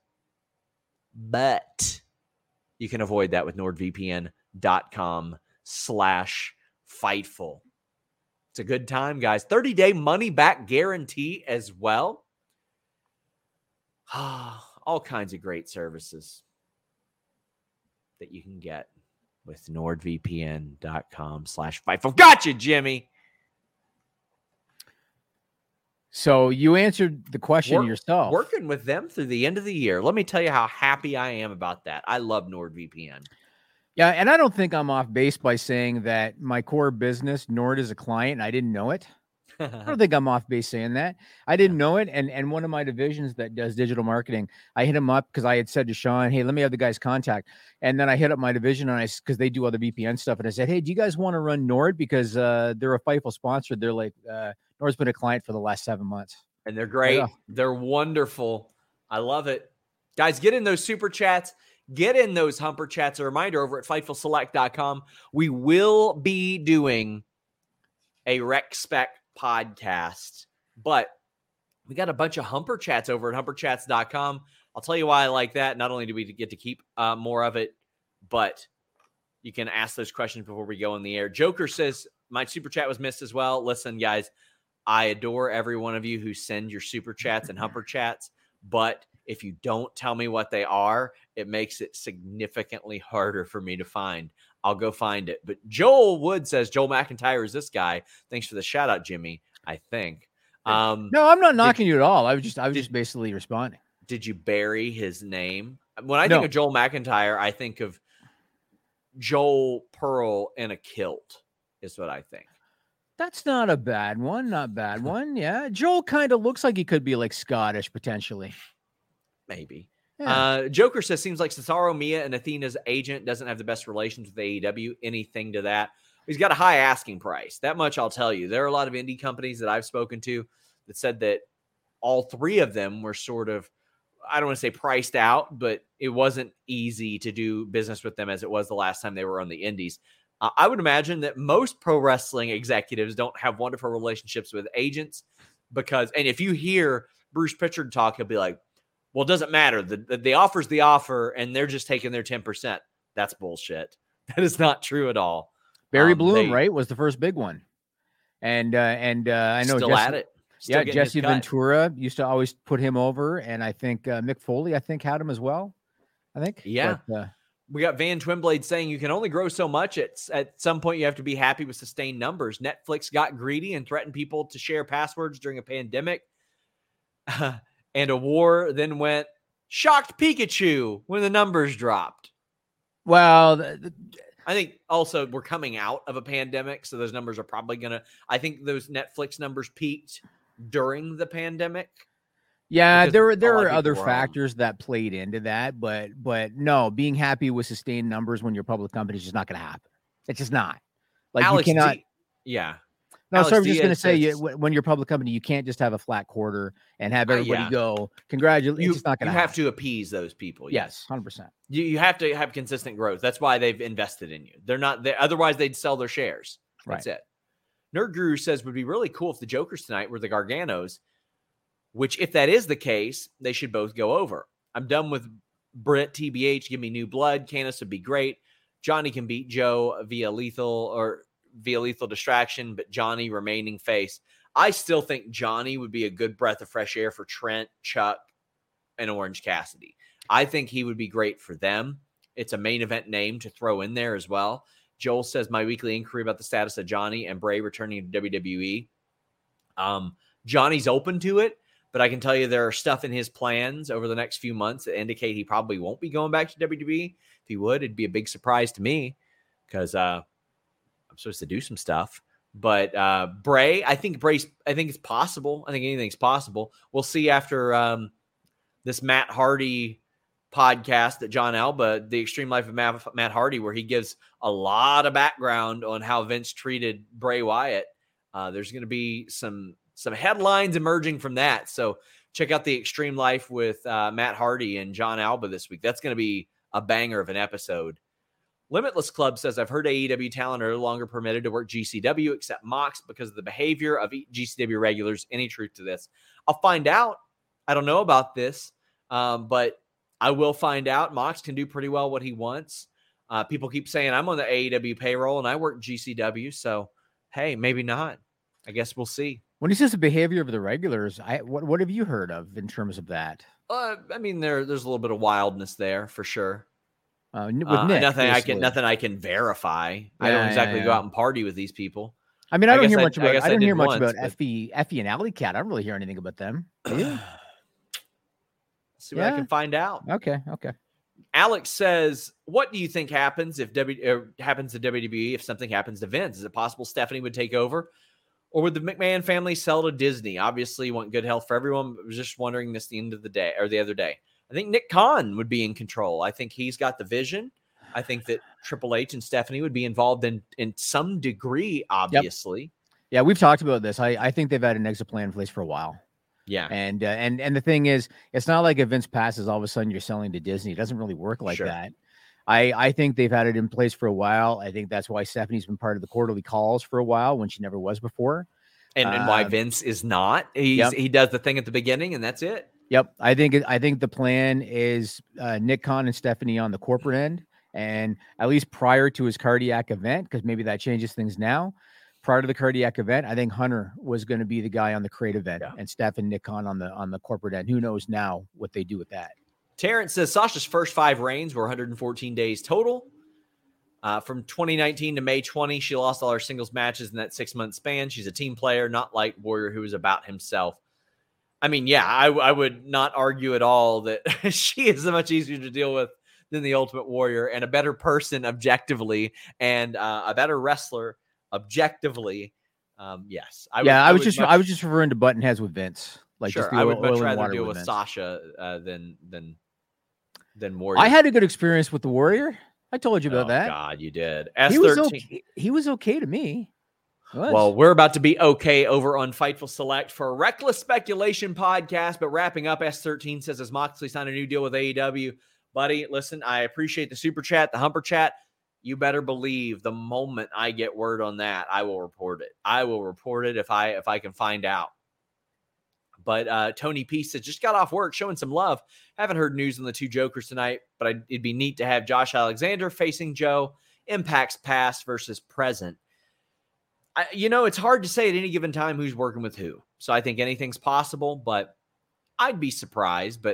but you can avoid that with NordVPN.com slash Fightful. It's a good time, guys. thirty-day money-back guarantee as well. All kinds of great services that you can get with NordVPN.com slash Fightful. Gotcha, Jimmy. So you answered the question Work, yourself. Working with them through the end of the year. Let me tell you how happy I am about that. I love NordVPN. Yeah, and I don't think I'm off base by saying that my core business, Nord, is a client, and I didn't know it. I don't think I'm off base saying that. I didn't know it, and and one of my divisions that does digital marketing, I hit him up because I had said to Sean, hey, let me have the guy's contact. And then I hit up my division, and I because they do other V P N stuff, and I said, hey, do you guys want to run Nord? Because uh, they're a Fightful sponsor. They're like, uh, Nord's been a client for the last seven months. And they're great. Yeah. They're wonderful. I love it. Guys, get in those super chats. Get in those Humper chats. A reminder, over at Fightful Select dot com, we will be doing a Rec Spec podcast, but we got a bunch of Humper chats over at Humper Chats dot com. I'll tell you why I like that. Not only do we get to keep uh, more of it, but you can ask those questions before we go in the air. Joker says, my super chat was missed as well. Listen, guys, I adore every one of you who send your super chats and Humper chats, but if you don't tell me what they are, it makes it significantly harder for me to find. I'll go find it. But Joel Wood says, Joel McIntyre is this guy. Thanks for the shout out, Jimmy, I think. Um, No, I'm not knocking did, you at all. I was just, I was did, just basically responding. Did you bury his name? When I No. think of Joel McIntyre, I think of Joel Pearl in a kilt is what I think. That's not a bad one. Not bad one. Yeah. Joel kind of looks like he could be like Scottish potentially. Maybe. Yeah. Uh, Joker says, seems like Cesaro Mia and Athena's agent doesn't have the best relations with A E W. Anything to that? He's got a high asking price. That much I'll tell you. There are a lot of indie companies that I've spoken to that said that all three of them were sort of, I don't want to say priced out, but it wasn't easy to do business with them as it was the last time they were on the indies. Uh, I would imagine that most pro wrestling executives don't have wonderful relationships with agents because, and if you hear Bruce Pritchard talk, he'll be like, well, it doesn't matter. The, the, the offer's the offer, and they're just taking their ten percent. That's bullshit. That is not true at all. Barry um, Bloom, they, right, was the first big one. And uh, and uh, I know still Jesse, at it. Still yeah, Jesse his cut. Ventura used to always put him over, and I think uh, Mick Foley, I think, had him as well. I think. Yeah. But, uh, we got Van Twinblade saying you can only grow so much. At, at some point, you have to be happy with sustained numbers. Netflix got greedy and threatened people to share passwords during a pandemic. Uh, and a war then went shocked Pikachu when the numbers dropped. Well, the, the, I think also we're coming out of a pandemic, so those numbers are probably going to, I think those Netflix numbers peaked during the pandemic. Yeah, Because there were there a lot are of people other were home. factors that played into that, but but no, being happy with sustained numbers when you're a public company is just not going to happen. It's just not. Like Alex you cannot. D- yeah. No, Alex so I was just going to Diaz say, you, says- wh- when you're a public company, you can't just have a flat quarter and have Uh, everybody yeah. go, congratulations. You, It's just not you going to have happen. to appease those people. Yes, one hundred percent. You, you have to have consistent growth. That's why they've invested in you. They're not there. Otherwise, they'd sell their shares. That's it. Nerd Guru says would be really cool if the Jokers tonight were the Garganos, which if that is the case, they should both go over. I'm done with Britt, T B H. Give me new blood. Candace would be great. Johnny can beat Joe via lethal or via lethal distraction, but Johnny remaining face. I still think Johnny would be a good breath of fresh air for Trent, Chuck, and Orange Cassidy. I think he would be great for them. It's a main event name to throw in there as well. Joel says my weekly inquiry about the status of Johnny and Bray returning to W W E. Um, Johnny's open to it, but I can tell you there are stuff in his plans over the next few months that indicate he probably won't be going back to W W E. If he would, it'd be a big surprise to me because uh, I'm supposed to do some stuff. But uh, Bray, I think Bray's, I think it's possible. I think anything's possible. We'll see after um, this Matt Hardy podcast that John Alba, The Extreme Life of Matt, Matt Hardy, where he gives a lot of background on how Vince treated Bray Wyatt. Uh, there's going to be some some headlines emerging from that. So check out The Extreme Life with uh, Matt Hardy and John Alba this week. That's going to be a banger of an episode. Limitless Club says, I've heard A E W talent are no longer permitted to work G C W except Mox because of the behavior of G C W regulars. Any truth to this? I'll find out. I don't know about this, um, but I will find out. Mox can do pretty well what he wants. Uh, people keep saying I'm on the A E W payroll and I work G C W. So, hey, maybe not. I guess we'll see. When he says the behavior of the regulars, I what what have you heard of in terms of that? Uh, I mean, there there's a little bit of wildness there for sure. Uh, with Uh, Nick, nothing I basically. can nothing I can verify. I Yeah, don't exactly yeah, go yeah. out and party with these people. I mean, I I don't guess hear I- much I about. guess I, I don't did hear much once, about but- Effie, Effie and Alley Cat. I don't really hear anything about them. Do you? See what I Yeah. can find out. Okay, okay. Alex says, "What do you think happens if W er, happens to W W E if something happens to Vince? Is it possible Stephanie would take over, or would the McMahon family sell to Disney? Obviously, you want good health for everyone. But I was just wondering this the end of the day or the other day. I think Nick Khan would be in control. I think he's got the vision. I think that Triple H and Stephanie would be involved in in some degree. Obviously, Yeah, we've talked about this. I, I think they've had an exit plan in place for a while. yeah, And uh, and and the thing is, it's not like if Vince passes, all of a sudden you're selling to Disney. It doesn't really work like Sure. that. I I think they've had it in place for a while. I think that's why Stephanie's been part of the quarterly calls for a while when she never was before. and and why Uh, Vince is not. He's yep. he does the thing at the beginning, and that's it. Yep, I think it- I think the plan is uh, Nick Khan and Stephanie on the corporate end, and at least prior to his cardiac event, because maybe that changes things now. Prior to the cardiac event, I think Hunter was going to be the guy on the creative end, Yeah. and Steph and Nick Khan on the on the corporate end. Who knows now what they do with that? Terrence says Sasha's first five reigns were one hundred fourteen days total. Uh, from twenty nineteen to May twentieth, she lost all her singles matches in that six-month span. She's a team player, not like Warrior, who is about himself. I mean, yeah, I, I would not argue at all that she is much easier to deal with than the Ultimate Warrior and a better person objectively and uh, a better wrestler objectively. Um, yes. I yeah, would, I was would just much- I was just referring to button heads with Vince. Like sure, just the I oil, would much oil and rather water deal with with Vince. Sasha uh, than than than Warrior. I had a good experience with the Warrior. I told you about Oh, that. God, you did. S He was thirteen. okay. He was okay to me. He was. Well, we're about to be okay over on Fightful Select for a Reckless Speculation podcast, but wrapping up, S thirteen says, as Moxley signed a new deal with A E W, buddy, listen, I appreciate the super chat, the humper chat. You better believe the moment I get word on that, I will report it. I will report it if I if I can find out. But uh, Tony P said, just got off work, showing some love. Haven't heard news on the two Jokers tonight, but I, it'd be neat to have Josh Alexander facing Joe. Impact's past versus present. I, you know, it's hard to say at any given time who's working with who. So I think anything's possible, but I'd be surprised. But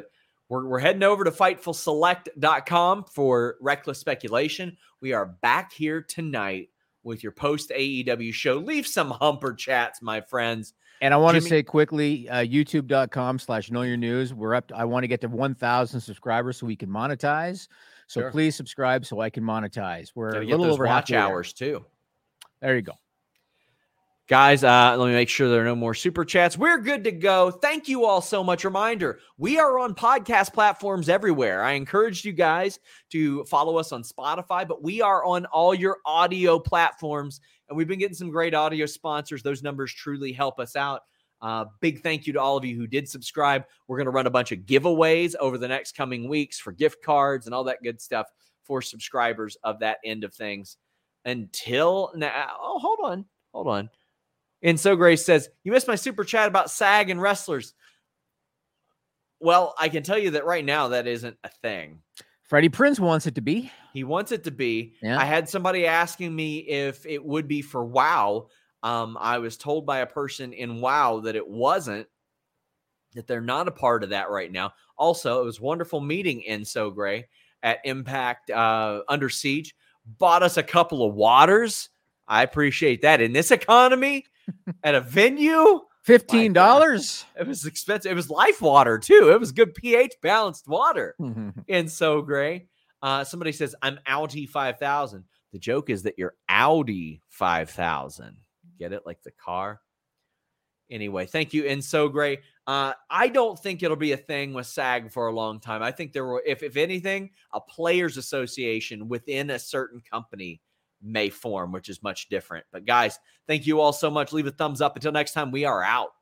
We're, we're heading over to Fightful Select dot com for Reckless Speculation. We are back here tonight with your post-A E W show. Leave some humper chats, my friends. And I want to Jimmy- say quickly, uh, youtube.com slash know your news. We're up. To, I want to get to one thousand subscribers so we can monetize. So Sure. please subscribe so I can monetize. We're Gotta a get little those over watch halfway there. hours too. There you go. Guys, uh, let me make sure there are no more super chats. We're good to go. Thank you all so much. Reminder, we are on podcast platforms everywhere. I encouraged you guys to follow us on Spotify, but we are on all your audio platforms, and we've been getting some great audio sponsors. Those numbers truly help us out. Uh, big thank you to all of you who did subscribe. We're going to run a bunch of giveaways over the next coming weeks for gift cards and all that good stuff for subscribers of that end of things. Until now, oh, hold on, hold on. And so Grace says, you missed my super chat about SAG and wrestlers. Well, I can tell you that right now that isn't a thing. Freddie Prinze wants it to be. He wants it to be. Yeah. I had somebody asking me if it would be for WOW. Um, I was told by a person in WOW that it wasn't, that they're not a part of that right now. Also, it was wonderful meeting Enzo Gray at Impact uh, Under Siege. Bought us a couple of waters. I appreciate that. In this economy, at a venue, fifteen dollars. it was expensive. It was life water, too. It was good pH balanced water. And so Gray, uh, somebody says, I'm Audi five thousand. The joke is that you're Audi five thousand. Get it? Like the car. Anyway, thank you. And so Gray, uh, I don't think it'll be a thing with SAG for a long time. I think there will, if, if anything, a players association within a certain company may form, which is much different. But guys, thank you all so much. Leave a thumbs up. Until next time, we are out.